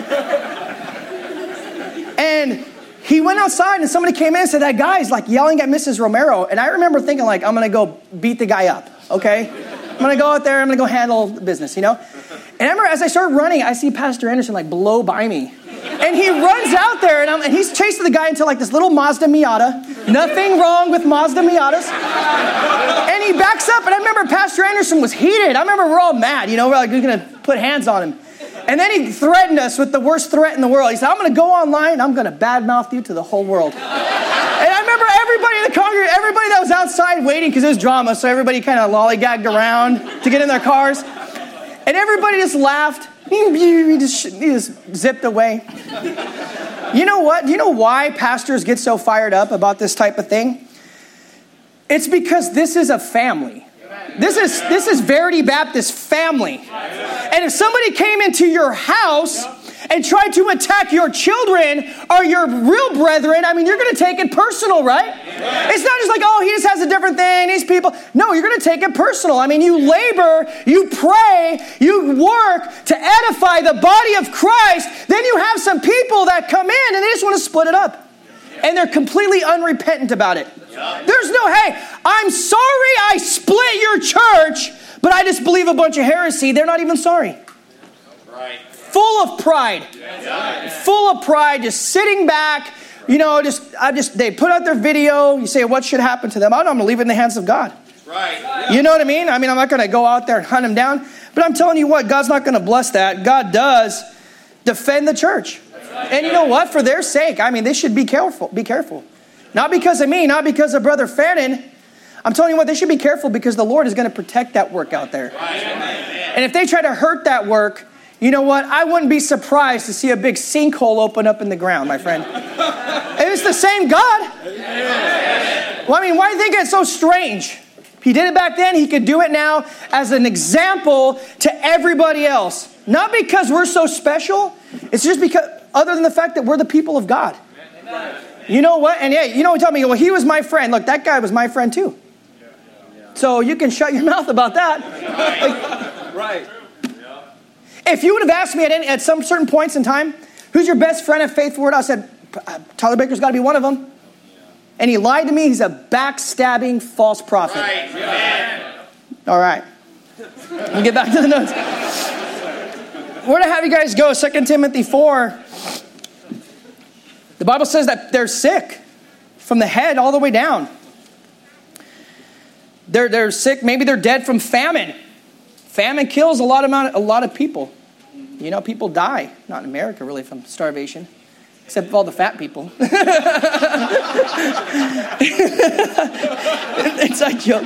And he went outside and somebody came in and said, that guy's like yelling at Missus Romero. And I remember thinking like, I'm going to go beat the guy up, okay? I'm going to go out there. I'm going to go handle the business, you know? And I remember as I started running, I see Pastor Anderson like blow by me. And he runs out there, and, I'm, and he's chasing the guy into like this little Mazda Miata. Nothing wrong with Mazda Miatas. And he backs up, and I remember Pastor Anderson was heated. I remember we're all mad, you know, we're like, we're going to put hands on him. And then he threatened us with the worst threat in the world. He said, I'm going to go online, and I'm going to badmouth you to the whole world. And I remember everybody in the congregation, everybody that was outside waiting, because it was drama, so everybody kind of lollygagged around to get in their cars. And everybody just laughed. He just, he just zipped away. You know what? Do you know why pastors get so fired up about this type of thing? It's because this is a family. This is this is Verity Baptist family. And if somebody came into your house and tried to attack your children or your real brethren, I mean, you're going to take it personal, right? It's not just like, oh, he just has a different thing, these people. No, you're going to take it personal. I mean, you labor, you pray, you work to edify the body of Christ. Then you have some people that come in and they just want to split it up. And they're completely unrepentant about it. There's no, hey, I'm sorry I split your church, but I just believe a bunch of heresy. They're not even sorry. Right. Full of pride. Yes. Full of pride, just sitting back. You know, just I just they put out their video. You say, what should happen to them? I don't know, I'm going to leave it in the hands of God. Right. You know what I mean? I mean, I'm not going to go out there and hunt them down. But I'm telling you what, God's not going to bless that. God does defend the church. And you know what? For their sake, I mean, they should be careful. Be careful. Not because of me, not because of Brother Fannin. I'm telling you what, they should be careful because the Lord is going to protect that work out there. And if they try to hurt that work, you know what? I wouldn't be surprised to see a big sinkhole open up in the ground, my friend. And it's the same God. Well, I mean, why do you think it's so strange? He did it back then. He could do it now as an example to everybody else. Not because we're so special. It's just because, other than the fact that we're the people of God. You know what? And yeah, you know, tell me, well, he was my friend. Look, that guy was my friend too. So you can shut your mouth about that. Like, Right. if you would have asked me at, any, at some certain points in time, who's your best friend at Faith Forward? I said, Tyler Baker's got to be one of them. And he lied to me. He's a backstabbing false prophet. Right. Amen. All right. We'll get back to the notes. Where to have you guys go? Second Timothy four. The Bible says that they're sick from the head all the way down. They're, they're sick. Maybe they're dead from famine. Famine kills a lot, amount, a lot of people. You know, people die. Not in America, really, from starvation. Except for all the fat people. It's a joke.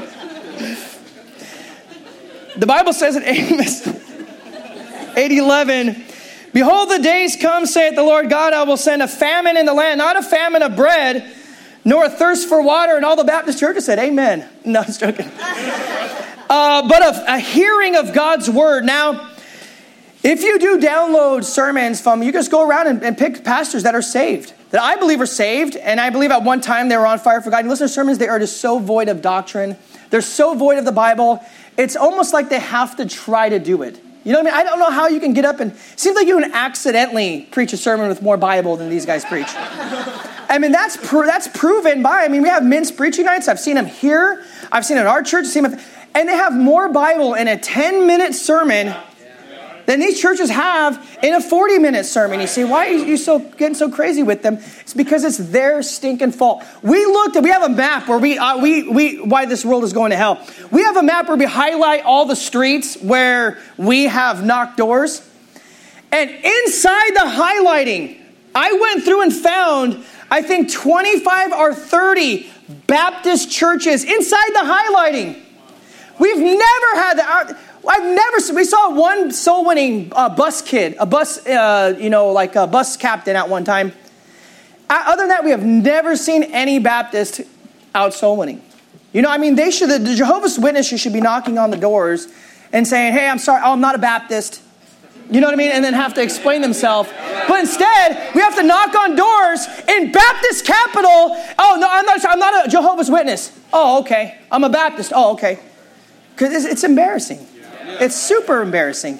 The Bible says in Amos eight eleven, behold, the days come, saith the Lord God, I will send a famine in the land, not a famine of bread, nor a thirst for water. And all the Baptist churches said, amen. No, I'm joking. Uh, but a, a hearing of God's word. Now, if you do download sermons from, you just go around and, and pick pastors that are saved, that I believe are saved, and I believe at one time they were on fire for God. You listen to sermons, they are just so void of doctrine. They're so void of the Bible. It's almost like they have to try to do it. You know what I mean? I don't know how you can get up and, it seems like you can accidentally preach a sermon with more Bible than these guys preach. I mean, that's pro- that's proven by, I mean, we have men's preaching nights. I've seen them here. I've seen it at our church. I've seen them, and they have more Bible in a ten-minute sermon than these churches have in a forty-minute sermon. You say, why are you so getting so crazy with them? It's because it's their stinking fault. We looked at, we have a map where we, uh, we, we, why this world is going to hell. We have a map where we highlight all the streets where we have knocked doors. And inside the highlighting, I went through and found, I think, twenty-five or thirty Baptist churches inside the highlighting. We've never had that. I've never, we saw one soul winning uh, bus kid, a bus, uh, you know, like a bus captain at one time. Uh, other than that, we have never seen any Baptist out soul winning. You know, I mean, they should, the Jehovah's Witnesses should be knocking on the doors and saying, hey, I'm sorry, oh, I'm not a Baptist. You know what I mean? And then have to explain themselves. But instead, we have to knock on doors in Baptist capital. Oh, no, I'm not, I'm not a Jehovah's Witness. Oh, okay. I'm a Baptist. Oh, okay. Because it's, it's embarrassing. It's super embarrassing.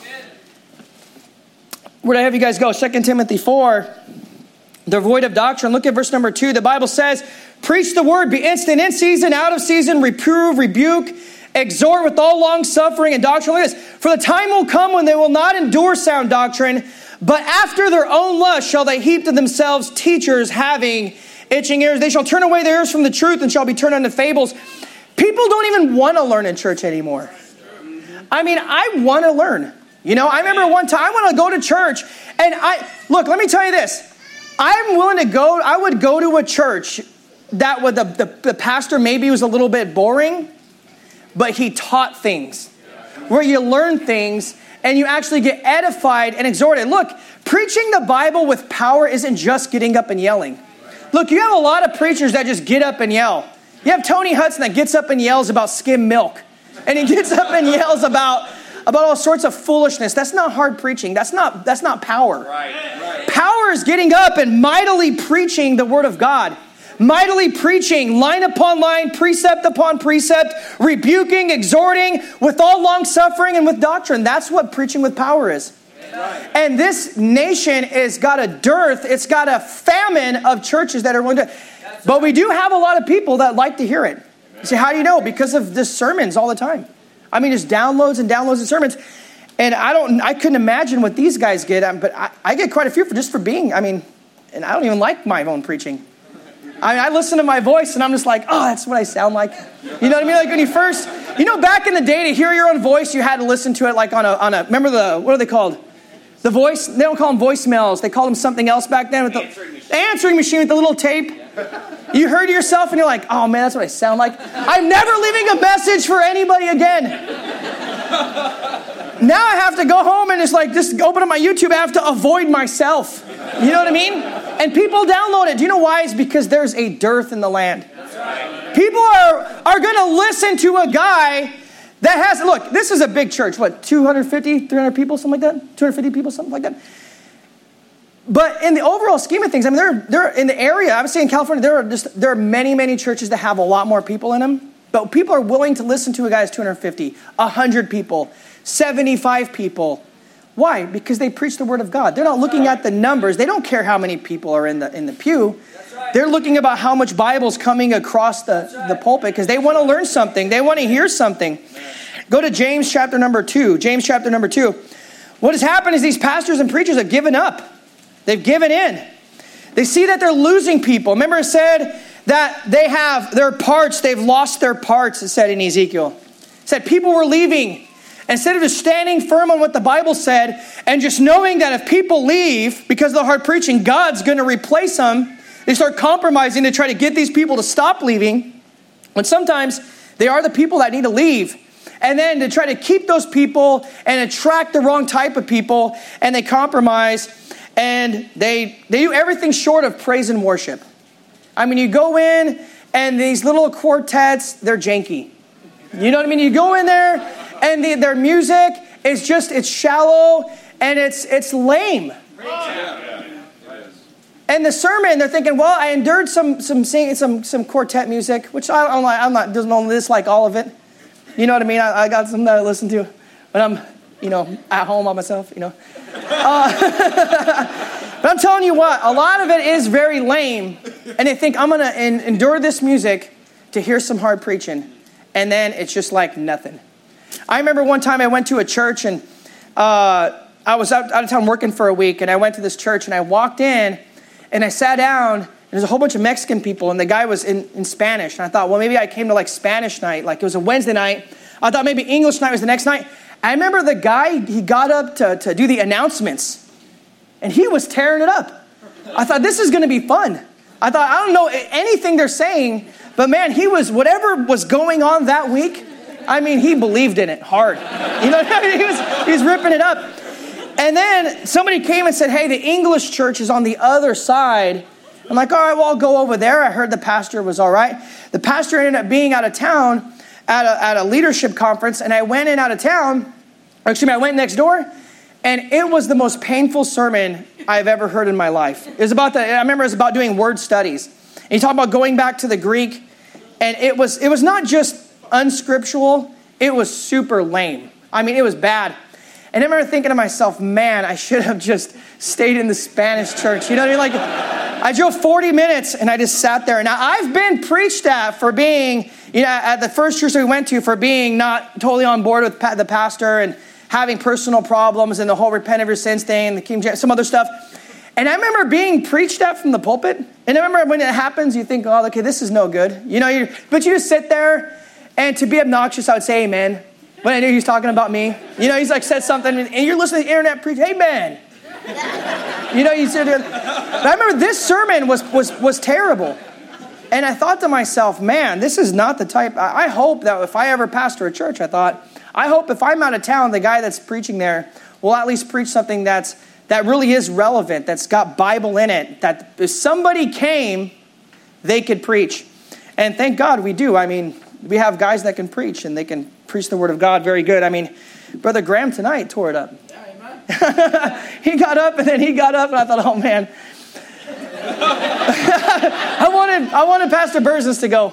Where did I have you guys go? Second Timothy four. They're void of doctrine. Look at verse number two. The Bible says, preach the word, be instant in season, out of season, reprove, rebuke, exhort with all long suffering and doctrine. Look at this. For the time will come when they will not endure sound doctrine, but after their own lust shall they heap to themselves teachers having itching ears. They shall turn away their ears from the truth and shall be turned unto fables. People don't even want to learn in church anymore. I mean, I want to learn. You know, I remember one time I want to go to church and I, look, let me tell you this. I'm willing to go, I would go to a church that would, the, the, the pastor maybe was a little bit boring, but he taught things where you learn things and you actually get edified and exhorted. Look, preaching the Bible with power isn't just getting up and yelling. Look, you have a lot of preachers that just get up and yell. You have Tony Hudson that gets up and yells about skim milk. And he gets up and yells about, about all sorts of foolishness. That's not hard preaching. That's not, that's not power. Right, right. Power is getting up and mightily preaching the word of God. Mightily preaching, line upon line, precept upon precept, rebuking, exhorting, with all long suffering and with doctrine. That's what preaching with power is. Right. And this nation has got a dearth, it's got a famine of churches that are willing to. But we do have a lot of people that like to hear it. You say, how do you know? Because of the sermons all the time. I mean, just downloads and downloads of sermons. And I don't, I couldn't imagine what these guys get, um, but I, I get quite a few for just for being, I mean, and I don't even like my own preaching. I mean, I listen to my voice and I'm just like, oh, that's what I sound like. You know what I mean? Like when you first, you know, back in the day to hear your own voice, you had to listen to it like on a, on a, remember the, what are they called? The voice, they don't call them voicemails. They call them something else back then with the answering machine, the answering machine with the little tape. You heard yourself and you're like, oh man, that's what I sound like. I'm never leaving a message for anybody again. Now I have to go home and just like, just open up my YouTube. I have to avoid myself. You know what I mean? And people download it. Do you know why? It's because there's a dearth in the land. People are, are going to listen to a guy that has, look, this is a big church. What, two hundred fifty, three hundred people, something like that? two hundred fifty people, something like that? But in the overall scheme of things, I mean, there, there in the area, I would say in California, there are just there are many, many churches that have a lot more people in them. But people are willing to listen to a guy who's two hundred fifty, one hundred people, seventy-five people. Why? Because they preach the word of God. They're not looking at the numbers. They don't care how many people are in the in the pew. They're looking about how much Bible's coming across the, the pulpit because they want to learn something. They want to hear something. Go to James chapter number two. James chapter number two. What has happened is these pastors and preachers have given up. They've given in. They see that they're losing people. Remember it said that they have their parts. They've lost their parts, it said in Ezekiel. It said people were leaving. Instead of just standing firm on what the Bible said and just knowing that if people leave because of the hard preaching, God's going to replace them, they start compromising to try to get these people to stop leaving. When sometimes they are the people that need to leave. And then to try to keep those people and attract the wrong type of people, and they compromise and they they do everything short of praise and worship. I mean, you go in and these little quartets, they're janky. You know what I mean? You go in there and the, their music is just, it's shallow and it's it's lame. And the sermon, they're thinking, well, I endured some some singing, some some quartet music, which I, I'm not, I'm not don't dislike all of it. You know what I mean? I, I got some that I listen to when I'm, you know, at home by myself, you know. Uh, but I'm telling you what, a lot of it is very lame. And they think, I'm going to en- endure this music to hear some hard preaching. And then it's just like nothing. I remember one time I went to a church and uh, I was out, out of town working for a week. And I went to this church and I walked in and I sat down. There's a whole bunch of Mexican people, and the guy was in, in Spanish. And I thought, well, maybe I came to like Spanish night. Like it was a Wednesday night. I thought maybe English night was the next night. I remember the guy, he got up to, to do the announcements. And he was tearing it up. I thought, this is going to be fun. I thought, I don't know anything they're saying, but man, he was, whatever was going on that week, I mean, he believed in it hard. You know, he was, he was ripping it up. And then somebody came and said, hey, the English church is on the other side. I'm like, all right, well, I'll go over there. I heard the pastor was all right. The pastor ended up being out of town at a, at a leadership conference, and I went in out of town. Excuse me, I went next door, and it was the most painful sermon I've ever heard in my life. It was about the, I remember it was about doing word studies. And he talked about going back to the Greek, and it was it was not just unscriptural, it was super lame. I mean, it was bad. And I remember thinking to myself, man, I should have just stayed in the Spanish church. You know what I mean? Like, I drove forty minutes and I just sat there. Now, I've been preached at for being, you know, at the first church that we went to, for being not totally on board with the pastor and having personal problems and the whole repent of your sins thing and the King James, some other stuff. And I remember being preached at from the pulpit. And I remember when it happens, you think, oh, okay, this is no good. You know, you but you just sit there, and to be obnoxious, I would say amen. When I knew he was talking about me. You know, he's like said something, and you're listening to the internet preach, amen. You know, you sit there. But I remember this sermon was was was terrible. And I thought to myself, man, this is not the type. I, I hope that if I ever pastor a church, I thought, I hope if I'm out of town, the guy that's preaching there will at least preach something that's that really is relevant, that's got Bible in it, that if somebody came, they could preach. And thank God we do. I mean, we have guys that can preach, and they can preach the word of God very good. I mean, Brother Graham tonight tore it up. Yeah, he got up, and then he got up, and I thought, oh man, I wanted I wanted Pastor Burzes to go.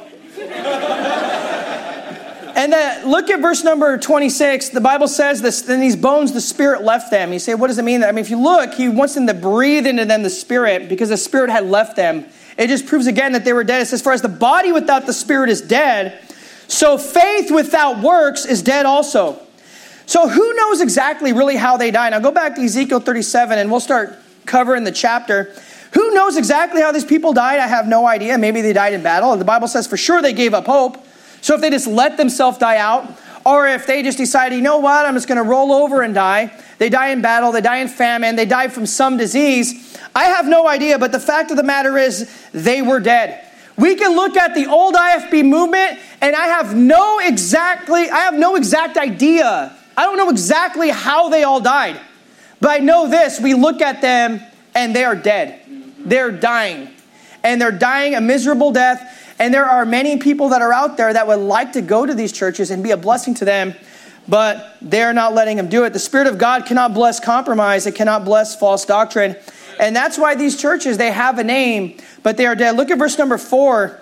And then look at verse number twenty-six. The Bible says this, in these bones, the Spirit left them. You say, what does it mean? I mean, if you look, he wants them to breathe into them the Spirit, because the Spirit had left them. It just proves again that they were dead. It says, for as the body without the Spirit is dead, so faith without works is dead also. So who knows exactly really how they died? Now go back to Ezekiel thirty-seven, and we'll start covering the chapter. Who knows exactly how these people died? I have no idea. Maybe they died in battle. And the Bible says for sure they gave up hope. So if they just let themselves die out, or if they just decided, you know what, I'm just going to roll over and die. They die in battle. They die in famine. They die from some disease. I have no idea. But the fact of the matter is they were dead. We can look at the old I F B movement, and I have no exactly, I have no exact idea. I don't know exactly how they all died. But I know this, we look at them and they are dead. They're dying. And they're dying a miserable death. And there are many people that are out there that would like to go to these churches and be a blessing to them, but they're not letting them do it. The Spirit of God cannot bless compromise. It cannot bless false doctrine. And that's why these churches, they have a name, but they are dead. Look at verse number four.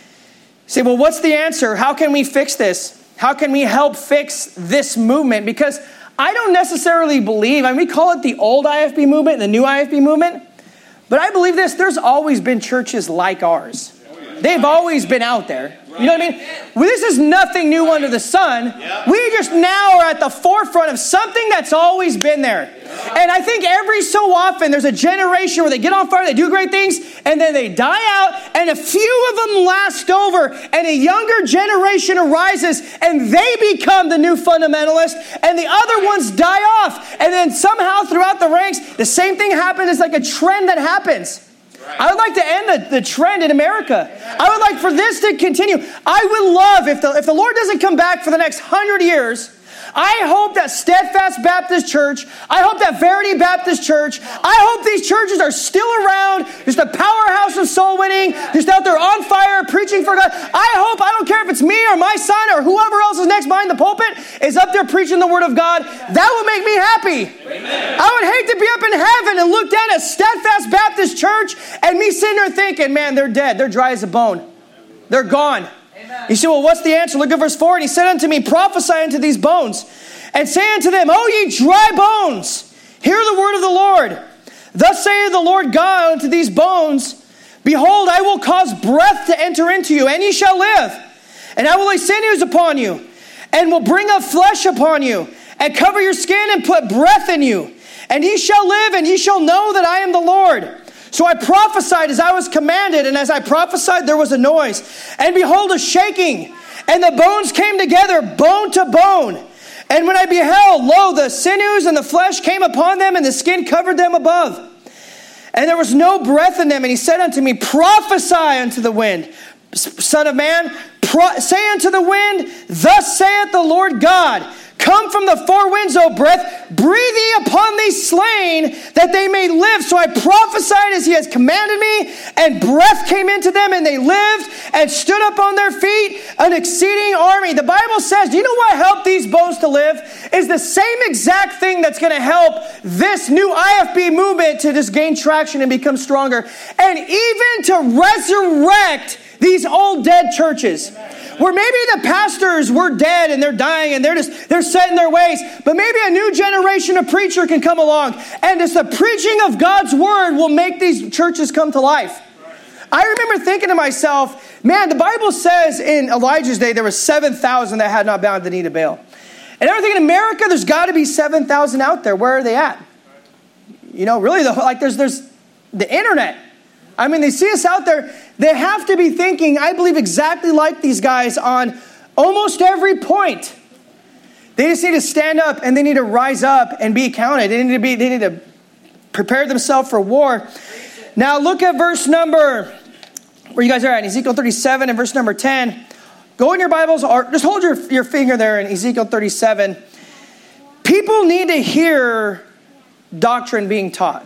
Say, well, what's the answer? How can we fix this? How can we help fix this movement? Because I don't necessarily believe, I mean, we call it the old I F B movement and the new I F B movement, but I believe this, there's always been churches like ours. They've always been out there. You know what I mean? Well, this is nothing new under the sun. We just now are at the forefront of something that's always been there. And I think every so often there's a generation where they get on fire, they do great things, and then they die out, and a few of them last over, and a younger generation arises, and they become the new fundamentalist, and the other ones die off. And then somehow throughout the ranks, the same thing happens. It's like a trend that happens. I would like to end the, the trend in America. I would like for this to continue. I would love, if the, if the Lord doesn't come back for the next hundred years, I hope that Steadfast Baptist Church, I hope that Verity Baptist Church, I hope these churches are still around, just a powerhouse of soul winning, just out there on fire, preaching for God. I hope, I don't care if it's me or my son or whoever else is next behind the pulpit, is up there preaching the Word of God. That would make me happy. Amen. I would hate to be up in heaven and look down at Steadfast Baptist Church and me sitting there thinking, man, they're dead. They're dry as a bone. They're gone. You say, well, what's the answer? Look at verse four. And he said unto me, prophesy unto these bones, and say unto them, O ye dry bones, hear the word of the Lord. Thus saith the Lord God unto these bones, behold, I will cause breath to enter into you, and ye shall live. And I will lay sinews upon you, and will bring up flesh upon you, and cover your skin, and put breath in you. And ye shall live, and ye shall know that I am the Lord. So I prophesied as I was commanded, and as I prophesied, there was a noise. And behold, a shaking, and the bones came together, bone to bone. And when I beheld, lo, the sinews and the flesh came upon them, and the skin covered them above. and there was no breath in them. And he said unto me, prophesy unto the wind, Son of man, pro- say unto the wind, thus saith the Lord God, come from the four winds, O breath, breathe ye upon these slain, that they may live. So I prophesied as he has commanded me, and breath came into them, and they lived, and stood up on their feet, an exceeding army. The Bible says, do you know what helped these bones to live? Is the same exact thing that's going to help this new I F B movement to just gain traction and become stronger, and even to resurrect these old dead churches. Where maybe the pastors were dead and they're dying and they're just, they're set in their ways. But maybe a new generation of preacher can come along. And it's the preaching of God's word will make these churches come to life. I remember thinking to myself, man, the Bible says in Elijah's day, there were seven thousand that had not bowed the knee to Baal. And I was thinking, in America, there's got to be seven thousand out there. Where are they at? You know, really, the, like there's, there's the internet. I mean, they see us out there. They have to be thinking, I believe, exactly like these guys on almost every point. They just need to stand up and they need to rise up and be counted. They need to be, they need to prepare themselves for war. Now look at verse number, where you guys are at, Ezekiel thirty-seven and verse number ten. Go in your Bibles, or just hold your, your finger there in Ezekiel thirty-seven. People need to hear doctrine being taught.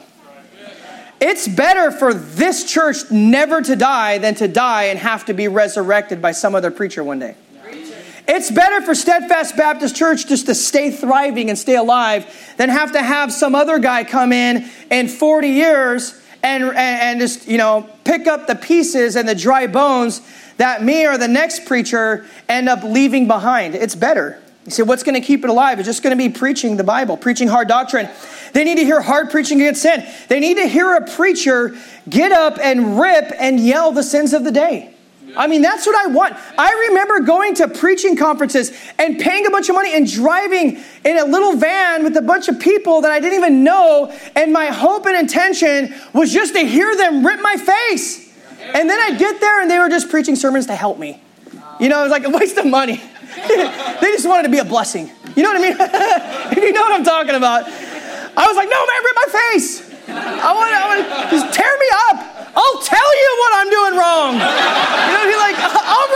It's better for this church never to die than to die and have to be resurrected by some other preacher one day. It's better for Steadfast Baptist Church just to stay thriving and stay alive than have to have some other guy come in in forty years and, and, and just, you know, pick up the pieces and the dry bones that me or the next preacher end up leaving behind. It's better. You say, what's going to keep it alive? It's just going to be preaching the Bible, preaching hard doctrine. They need to hear hard preaching against sin. They need to hear a preacher get up and rip and yell the sins of the day. I mean, that's what I want. I remember going to preaching conferences and paying a bunch of money and driving in a little van with a bunch of people that I didn't even know. And my hope and intention was just to hear them rip my face. And then I'd get there and they were just preaching sermons to help me. You know, it was like a waste of money. They just wanted to be a blessing. You know what I mean? If you know what I'm talking about. I was like, no, man, rip my face. I want to, I want to, just tear me up. I'll tell you what I'm doing wrong. You know, be like, I'll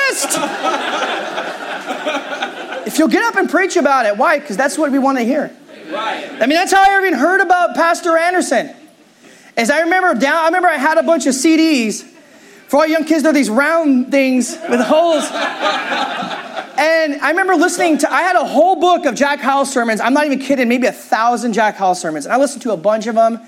write a list. If you'll get up and preach about it. Why? Because that's what we want to hear. I mean, that's how I even heard about Pastor Anderson. As I remember down, I remember I had a bunch of C Ds. For all young kids, they're these round things with holes. And I remember listening to, I had a whole book of Jack Howell sermons. I'm not even kidding, maybe a thousand Jack Howell sermons. And I listened to a bunch of them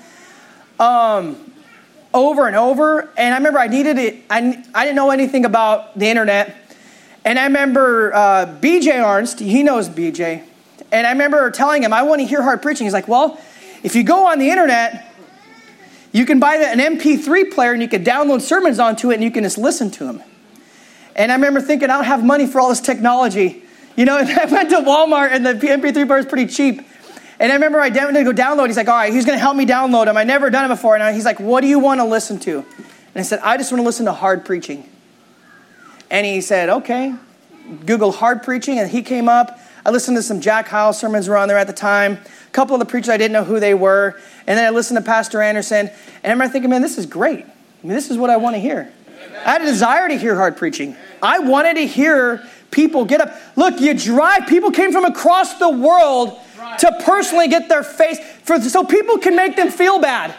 um, over and over. And I remember I needed it. I, I didn't know anything about the internet. And I remember uh, B J Arnst, he knows B J. And I remember telling him, I want to hear hard preaching. He's like, well, if you go on the internet, you can buy an M P three player and you can download sermons onto it and you can just listen to them. And I remember thinking, I don't have money for all this technology. You know, and I went to Walmart and the M P three player is pretty cheap. And I remember I went to go download. He's like, all right, he's going to help me download them. I've never done it before. And he's like, what do you want to listen to? And I said, I just want to listen to hard preaching. And he said, okay. Google hard preaching. And he came up. I listened to some Jack Howell sermons around there at the time. A couple of the preachers, I didn't know who they were. And then I listened to Pastor Anderson. And I remember thinking, man, this is great. I mean, this is what I want to hear. I had a desire to hear hard preaching. I wanted to hear people get up. Look, you drive. People came from across the world to personally get their face, for, so people can make them feel bad.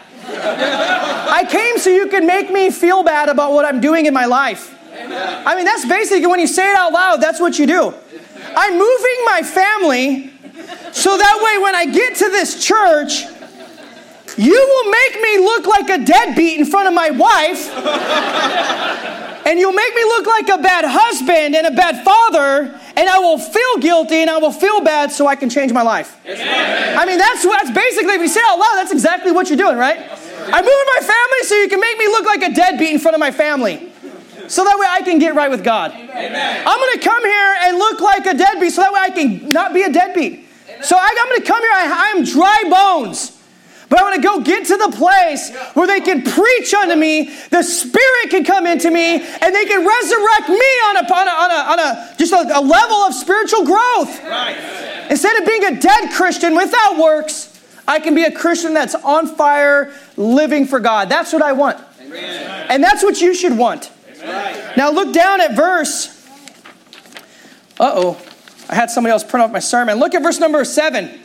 I came so you can make me feel bad about what I'm doing in my life. I mean, that's basically, when you say it out loud, that's what you do. I'm moving my family so that way when I get to this church, you will make me look like a deadbeat in front of my wife. And you'll make me look like a bad husband and a bad father. And I will feel guilty and I will feel bad so I can change my life. Amen. I mean, that's, that's basically, if you say it out loud, that's exactly what you're doing, right? I'm moving my family so you can make me look like a deadbeat in front of my family. So that way I can get right with God. Amen. I'm going to come here and look like a deadbeat so that way I can not be a deadbeat. Amen. So I, I'm going to come here, I, I'm dry bones. But I want to go get to the place where they can preach unto me, the Spirit can come into me, and they can resurrect me on a, on a, on a, on a just a, a level of spiritual growth. Right. Instead of being a dead Christian without works, I can be a Christian that's on fire, living for God. That's what I want. Amen. And that's what you should want. Amen. Now look down at verse. Uh-oh. I had somebody else print off my sermon. Look at verse number seven.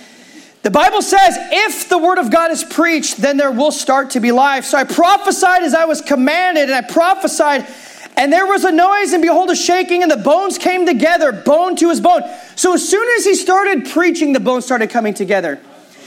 The Bible says, if the word of God is preached, then there will start to be life. So I prophesied as I was commanded, and I prophesied, and there was a noise, and behold, a shaking, and the bones came together, bone to his bone. So as soon as he started preaching, the bones started coming together.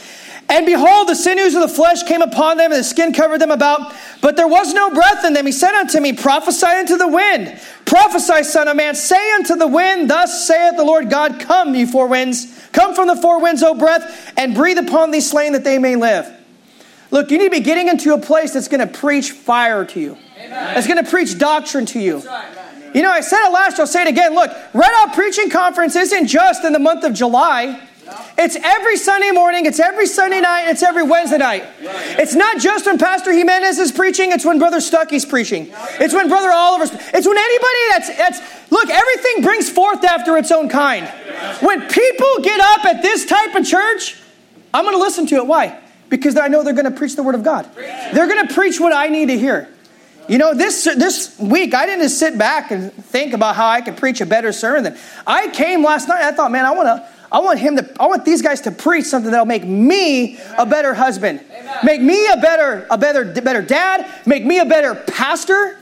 And behold, the sinews of the flesh came upon them, and the skin covered them about, but there was no breath in them. He said unto me, prophesy unto the wind. Prophesy, son of man, say unto the wind, thus saith the Lord God, come, ye four winds, come from the four winds, O breath, and breathe upon these slain that they may live. Look, you need to be getting into a place that's going to preach fire to you. Amen. That's going to preach doctrine to you. Right. You know, I said it last, I'll say it again. Look, Red Out Preaching Conference isn't just in the month of July. It's every Sunday morning, it's every Sunday night, it's every Wednesday night. It's not just when Pastor Jimenez is preaching, it's when Brother Stuckey's preaching. It's when Brother Oliver's, it's when anybody that's, that's, look, everything brings forth after its own kind. When people get up at this type of church, I'm going to listen to it. Why? Because I know they're going to preach the Word of God. They're going to preach what I need to hear. You know, this this week, I didn't just sit back and think about how I could preach a better sermon than I came last night. I thought, man, I want to, I want him to, I want these guys to preach something that'll make me a better husband, Amen. Make me a better, a better, better dad, make me a better pastor.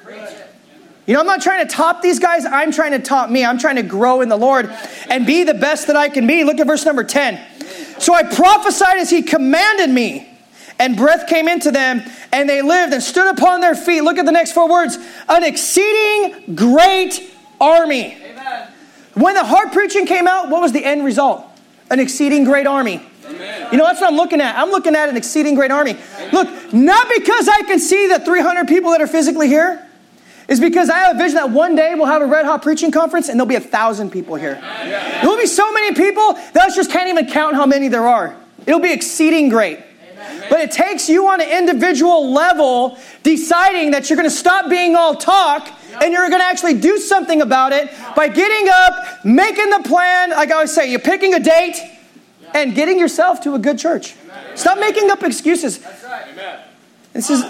You know, I'm not trying to top these guys. I'm trying to top me. I'm trying to grow in the Lord and be the best that I can be. Look at verse number ten. So I prophesied as he commanded me, and breath came into them, and they lived and stood upon their feet. Look at the next four words. An exceeding great army. Amen. When the hard preaching came out, what was the end result? An exceeding great army. Amen. You know, that's what I'm looking at. I'm looking at an exceeding great army. Amen. Look, not because I can see the three hundred people that are physically here. It's because I have a vision that one day we'll have a Red Hot Preaching Conference and there'll be a thousand people here. Amen. There will be so many people that I just can't even count how many there are. It'll be exceeding great. Amen. But it takes you on an individual level deciding that you're going to stop being all talk and you're going to actually do something about it by getting up, making the plan. Like I always say, you're picking a date and getting yourself to a good church. Amen. Stop making up excuses. That's right. Amen. This is...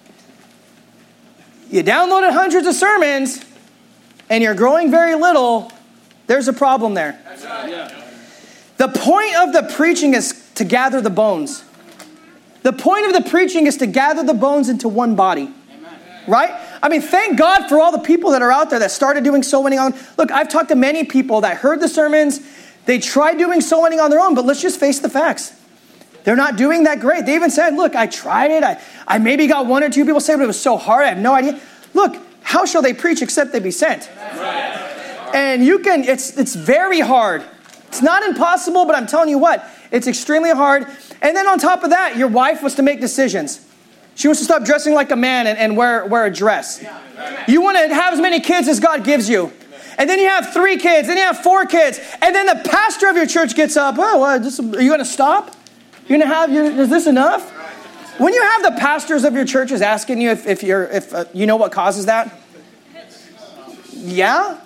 You downloaded hundreds of sermons and you're growing very little, there's a problem there. That's right. Yeah. The point of the preaching is to gather the bones. The point of the preaching is to gather the bones into one body. Amen. Right? I mean, thank God for all the people that are out there that started doing soul winning on. Look, I've talked to many people that heard the sermons. They tried doing soul winning on their own, but let's just face the facts. They're not doing that great. They even said, look, I tried it. I, I maybe got one or two people say, but it was so hard. I have no idea. Look, how shall they preach except they be sent? Right. And you can, it's it's very hard. It's not impossible, but I'm telling you what, it's extremely hard. And then on top of that, your wife was to make decisions. She wants to stop dressing like a man and, and wear, wear a dress. You want to have as many kids as God gives you. And then you have three kids, then you have four kids. And then the pastor of your church gets up. Oh, well, this, are you going to stop? You're going to have, your, is this enough? When you have the pastors of your churches asking you if, if you're, if uh, you know what causes that? Yeah?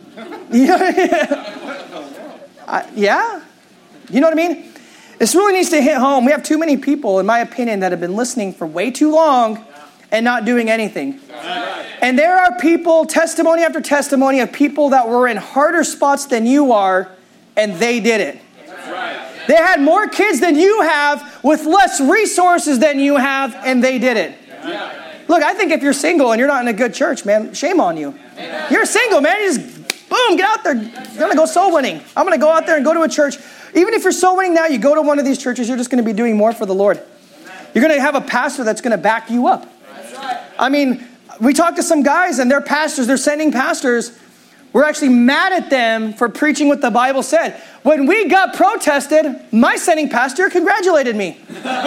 Yeah? uh, yeah? You know what I mean? This really needs to hit home. We have too many people, in my opinion, that have been listening for way too long and not doing anything. And there are people, testimony after testimony, of people that were in harder spots than you are, and they did it. They had more kids than you have with less resources than you have, and they did it. Look, I think if you're single and you're not in a good church, man, shame on you. You're single, man. You just, boom, get out there. You're going to go soul winning. I'm going to go out there and go to a church. Even if you're soul winning now, you go to one of these churches, you're just going to be doing more for the Lord. You're going to have a pastor that's going to back you up. I mean, we talked to some guys, and they're pastors. They're sending pastors. We're actually mad at them for preaching what the Bible said. When we got protested, my sending pastor congratulated me.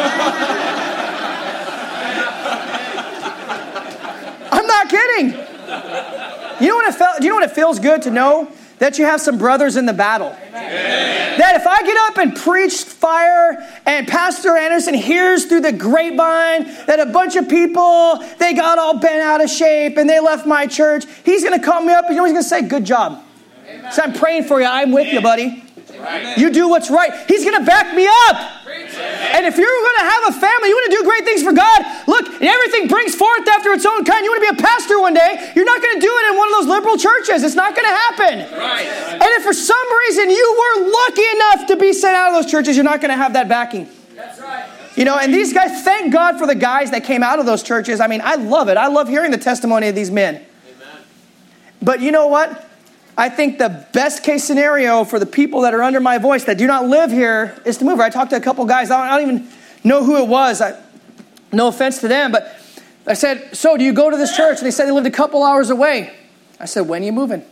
I'm not kidding. You know what it felt? Do you know what it feels good to know? That you have some brothers in the battle. Amen. That if I get up and preach fire and Pastor Anderson hears through the grapevine that a bunch of people, they got all bent out of shape and they left my church, he's going to call me up and you know he's going to say, good job. Amen. So I'm praying for you. I'm with you, buddy. Amen. You do what's right. He's going to back me up. And And if you're going to have a family, you want to do great things for God, look, and everything brings forth after its own kind. You want to be a pastor one day, you're not going to do it in one of those liberal churches. It's not going to happen. Right. And if for some reason you were lucky enough to be sent out of those churches, you're not going to have that backing. That's right. You know, and these guys, thank God for the guys that came out of those churches. I mean, I love it. I love hearing the testimony of these men. Amen. But you know what? I think the best case scenario for the people that are under my voice that do not live here is to move. I talked to a couple guys. I don't, I don't even know who it was. I, no offense to them, but I said, so do you go to this church? And they said they lived a couple hours away. I said, when are you moving?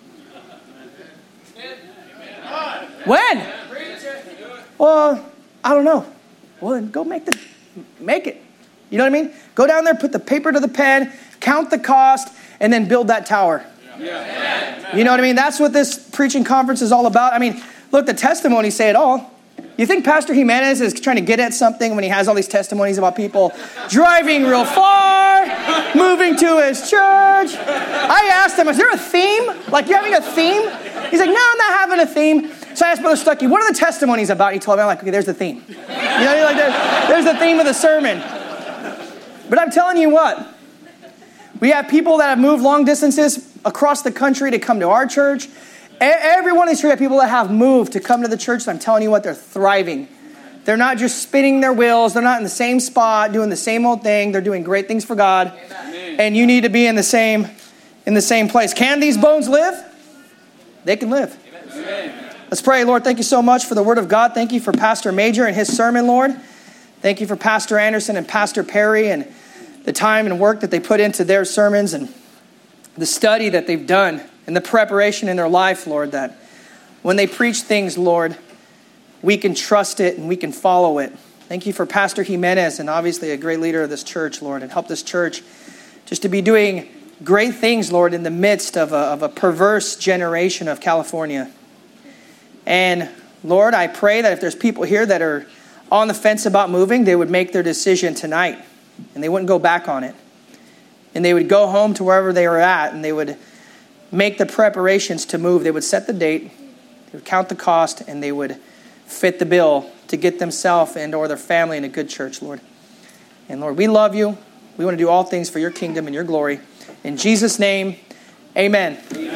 When? Well, I don't know. Well, then go make the make it. You know what I mean? Go down there, put the paper to the pen, count the cost, and then build that tower. Yeah. You know what I mean? That's what this preaching conference is all about. I mean, look, the testimonies say it all. You think Pastor Jimenez is trying to get at something when he has all these testimonies about people driving real far, moving to his church? I asked him, is there a theme? Like, you having a theme? He's like, no, I'm not having a theme. So I asked Brother Stuckey, what are the testimonies about? He told me, I'm like, okay, there's the theme. You know, like there's, there's the theme of the sermon. But I'm telling you what, we have people that have moved long distances across the country to come to our church. Every one of these churches have people that have moved to come to the church. And I'm telling you what, they're thriving. They're not just spinning their wheels. They're not in the same spot doing the same old thing. They're doing great things for God. Amen. And you need to be in the same in the same place. Can these bones live? They can live. Amen. Let's pray. Lord, thank you so much for the word of God. Thank you for Pastor Major and his sermon, Lord. Thank you for Pastor Anderson and Pastor Perry and the time and work that they put into their sermons and the study that they've done and the preparation in their life, Lord, that when they preach things, Lord, we can trust it and we can follow it. Thank you for Pastor Jimenez and obviously a great leader of this church, Lord, and help this church just to be doing great things, Lord, in the midst of a, of a perverse generation of California. And Lord, I pray that if there's people here that are on the fence about moving, they would make their decision tonight and they wouldn't go back on it. And they would go home to wherever they were at and they would make the preparations to move. They would set the date, they would count the cost, and they would fit the bill to get themselves and or their family in a good church, Lord. And Lord, we love you. We want to do all things for your kingdom and your glory. In Jesus' name, amen.